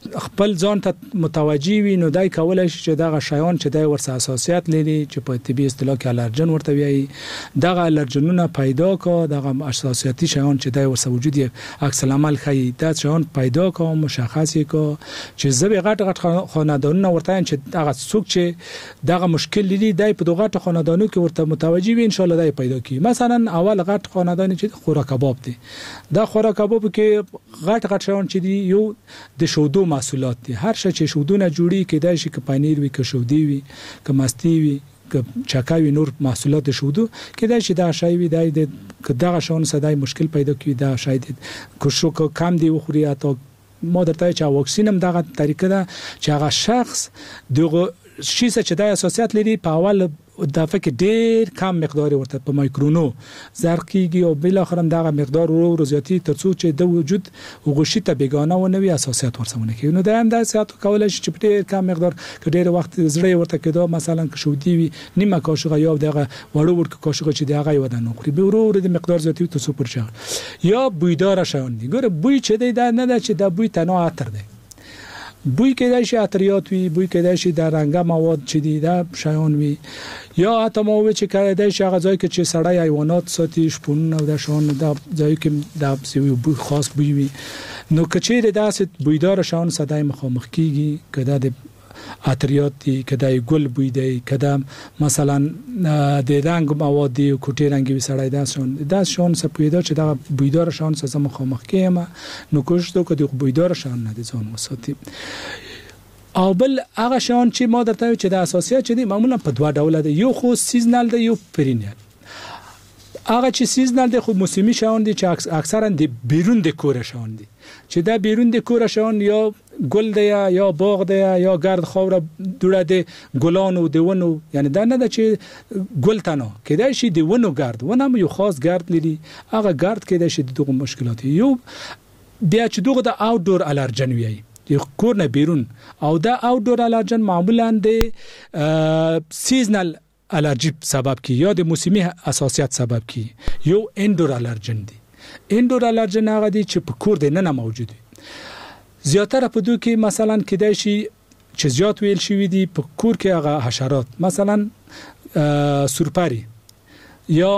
خپل ځان ته متوجي وي نو دای کولای شي چې دغه شیان چې د ورسره اساسیات لري چې په طبي اصطلاح کې الرجن ورته وایي دغه الرجنونه پیدا کا دغه اساسیاتي شیان چې د ورسره وجود یې عکس العمل خي دا شیان پیدا کا مشخص کا چې زبې غټ خاندانونه ورته چې دغه څوک چې دغه مشکل لري دای په دغه غټ خاندانو کې ورته متوجي وي ان شاء الله دای پیدا کی مثلا اول غټ خاندان چې خوراک کباب دي دا خوراک کباب کې غټ شیان چې دی یو د شودو محصولات دي هر شی چې شودونه جوړي کېدای شي ک پنیر وي ک شودي وي ک مستی وي ک چکاوي نور محصولات شودو کېدای شي دا شی وي د دغه شون صداي مشکل پیدا کوي دا شاید کوشو کم دی وخوري اته ما درته چې واکسین هم دغه طریقه ده چې هغه شخص دغه شي چې د اساسیات لري په اول د فکر ډیر کم مقدار ورته په مایکرونو زرقيږي او بل اخر هم دغه مقدار ورو زیاتی ترڅو چې د وجود غوشي ته بیگانه و نوي اساسیات ورسونه کوي نو د هم د اساسیات کولای شي چې په ډیر کم مقدار کې ډیر وخت زړه ورته کېدو مثلا که شودي وي نیمه کاشوغه یا دغه وړو ورکه کاشوغه چې دغه یو د نوخري به ورو د مقدار زیاتی ترڅو پر شغل یا بویدار شون دي ګوره بوی چې دی نه ده چې د بوی تنها عطر دی بوی کېدای شي عطریات وي بوی کېدای شي د رنګه مواد چې دي دا شایان وي یا حتی مو چې کېدای شي هغه ځای کې چې سړی حیوانات ساتي شپون او د شان د ځای کې د سوي بوی خاص بوی وي نو کچېره داسې بویدار شان صداي مخامخ کیږي کدا د عطریات دي کدا ګل بوی دی کدا مثلا د رنگ مواد دي کوټي رنگي سړی دا شان سپیدا چې دا بویدار شان سره مخامخ کېما نو کوشش وکړو بویدار شان نه دي ځان وساتي او بل هغه شان چې ما درته چې د اساسیات چې دي معمولا په دوه ډول دي یو خو سیزنل دی یو پرینیل هغه چې سیزنل دی خو موسمي شان دي چې اکثرا د بیرون د کور شان دي چې دا بیرون د کور شان یا ګل دی یا باغ دی یا ګرد خوره دوړه دی ګلانو دی ونو یعنی دا نه ده چې ګل تنه کېدای شي دی ونو ګرد ونه یو خاص ګرد لري هغه ګرد کېدای شي دغه مشکلات یو بیا چې دغه د اوت ډور الرجن وي یو کور نه بیرون او دا اوت ډور الرجن معمولا د سیزنل الرجی سبب کی یا د موسمي اساسیات سبب کی یو اندور الرجن دی اندور الرجن هغه دي چې په کور د نه موجود زیاتره په دوی کې مثلا کېدای شي چې زیات ویل شي دي په کور کې هغه حشرات مثلا سورپاری یا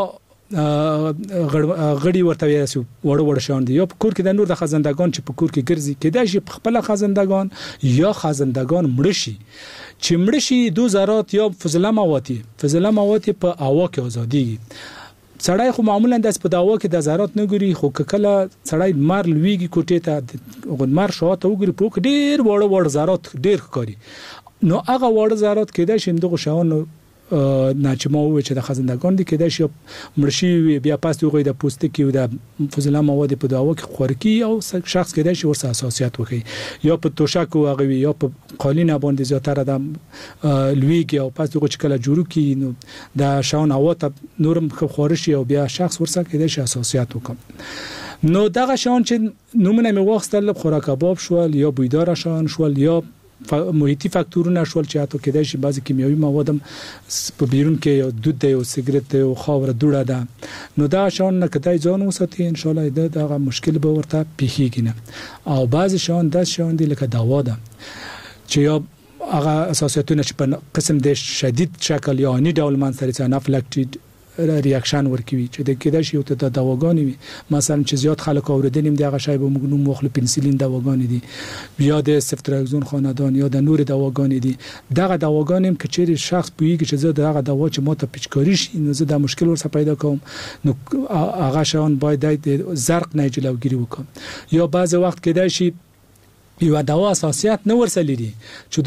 غړي ورته ویاسي وړ شان دي یا په کور کې د نور د خزندگان چې په کور کې ګرځي کېدای شي په خپل خزندگان یا خزندگان مړشي چې مړشي دو ذرات یا فضله مواد په هوا کې ازادي سړی خو معمولا د سپداوا کې د ذرات نه ګوري خو کله سړی مار لویږي کوټه ته غنمر شاته وګوري په ډیر وړ ذرات ډیر ښکاري نو هغه وړ ذرات کې د شندغه شاون نه چې مو چې د خزندگان دي کېدای شي مرشي بیا پاس دوی د پوستکي او د فضله مواد په داوا کې خورکی او شخص کېدای شي ورسره اساسیات وکړي یا په توشک او غوي یا په قالینه باندې زیاتره د لویږي او پاس دوی چې کله جوړو کې نو د شاون هوا ته نورم خورشي او بیا شخص ورسره کېدای شي اساسیات وکړي نو دغه شاون چې نومونه می واخستل خوراک کباب شول یا بویدار شاون شول یا محیطي فاکتورونه شول چې اته کېدای شي بعضی کیمیاوي مواد په بیرون کې یو دود دی او سیګریټ دی او خاور دوړه ده نو دا شان نه کدای ځان وساتي ان شاء الله دا مشکل به ورته پیخیږي نه او بعضی شان د شان دی لکه دوا ده چې یا هغه اساسیتونه چې په قسم د شدید شکل یا اني ډول منځري انافلاکټید ریاکشن ورکوي چې د کېدای شي ته د دواګانې وي مثلا چې زیات خلک اوریدنیم دغه شی به موږ نوم مخله پنسلین دواګانې دي یا د سفتراکزون خاندان یا د نور دواګانې دي دغه دواګانې کې چې شخص پویږي چې زه دغه دوا چې ماته پچکاری شي نو زه د مشکل ورسره پیدا کوم نو هغه شان باید د زرق نه جلوګیری وکم یا بعض وخت کېدای شي یو دوا اساسیات نه ورسلې دي چې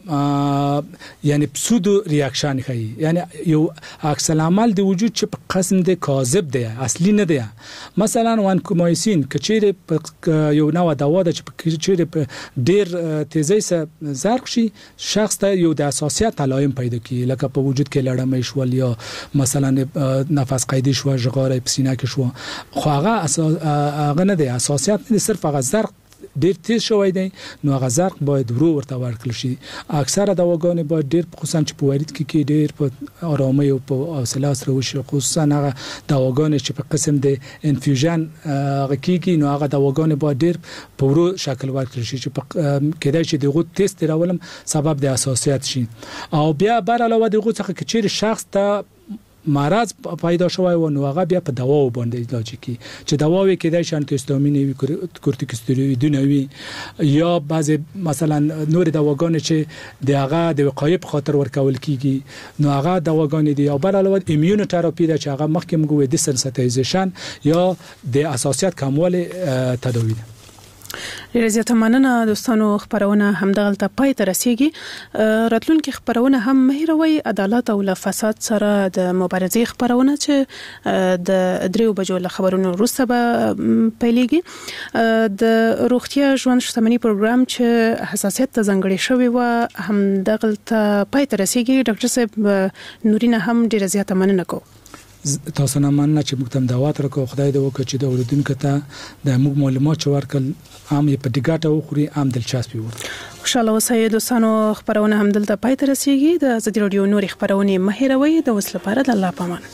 دوته یعنی پسودو ریاکشن کوي یعنی یو عکس العمل د وجود چې په قسم د کاذب دی اصلي نه دی مثلا وانکومایسین کچېره یو نوع دوا ده چې کچېره په ډیر تیزی سره زرق شي شخص ته یو د اساسیات علائم پیدا کوي لکه په وجود کې لړمې شول یا مثلا نفس قیدی شو ژغاره په سینه کې شو خو هغه نه دی اساسیات نه صرف هغه زرق ډیر تیز شوی دی نو هغه زرق باید ورو ورته ورکړل شي. اکثره دواګانې باید ډیر خصوصا چې په وارد کې ډیر په آرامۍ او په حوصله سره وشي، خصوصا هغه دواګانې چې په قسم د انفیوژن کېږي نو هغه دواګانې باید ډیر په ورو شکل ورکړل شي چې کېدای شي دغه تست راولم سبب د حساسیت شي. او بیا بر علاوه دغه څخه چې شخص ته مرض پیدا شوی و نو هغه بیا په دوا باندې علاج کی چې دوا وی کېدای شي انټیهستامین وي، کورتیکوستیرویدونه وي، یا بعضی مثلا نور دواګانې چې د هغه د وقایې په خاطر ورکول کیږي نو هغه دواګانې دي. او بل علاوه ایمیون تراپی د چې هغه مخکې موږ وې د سنسټایزیشن یا د حساسیت کمول تداوی ده. ډیره زیاته مننه دوستانو، خبرونه همدغلته پای ته رسیږي. راتلونکي خبرونه هم مهیروي عدالت او فساد سره د مبارزې خبرونه چې د 3 بجو له خبرونو وروسته به پیلېږي. د روغتیا ژوند شتمنۍ پروګرام چې حساسیت ته ځانګړی شوی و همدغلته پای ته رسیږي. ډاکټر صاحب نورینه هم ډیره زیاته مننه کوم. تاسو نه مننه چې موږ ته دعوت راکړو. خدای دې وکړي چې د اوریدونکو ته د موږ معلومات ورکړل عام په دقت او خوري عام دلچسپي ورته. خوشاله اوسئ دوستانو، خبرونه هم دلته پای ته رسیږي. د ازادي رادیو نوري خبرونه مهیروي. د وسله لپاره د الله پامان.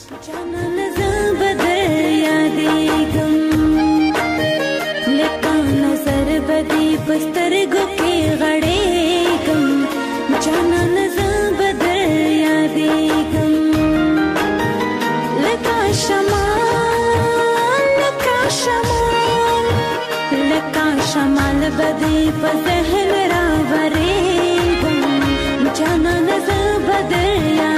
شمال بدی په ذهن راورې ګم جانا نظر بدیا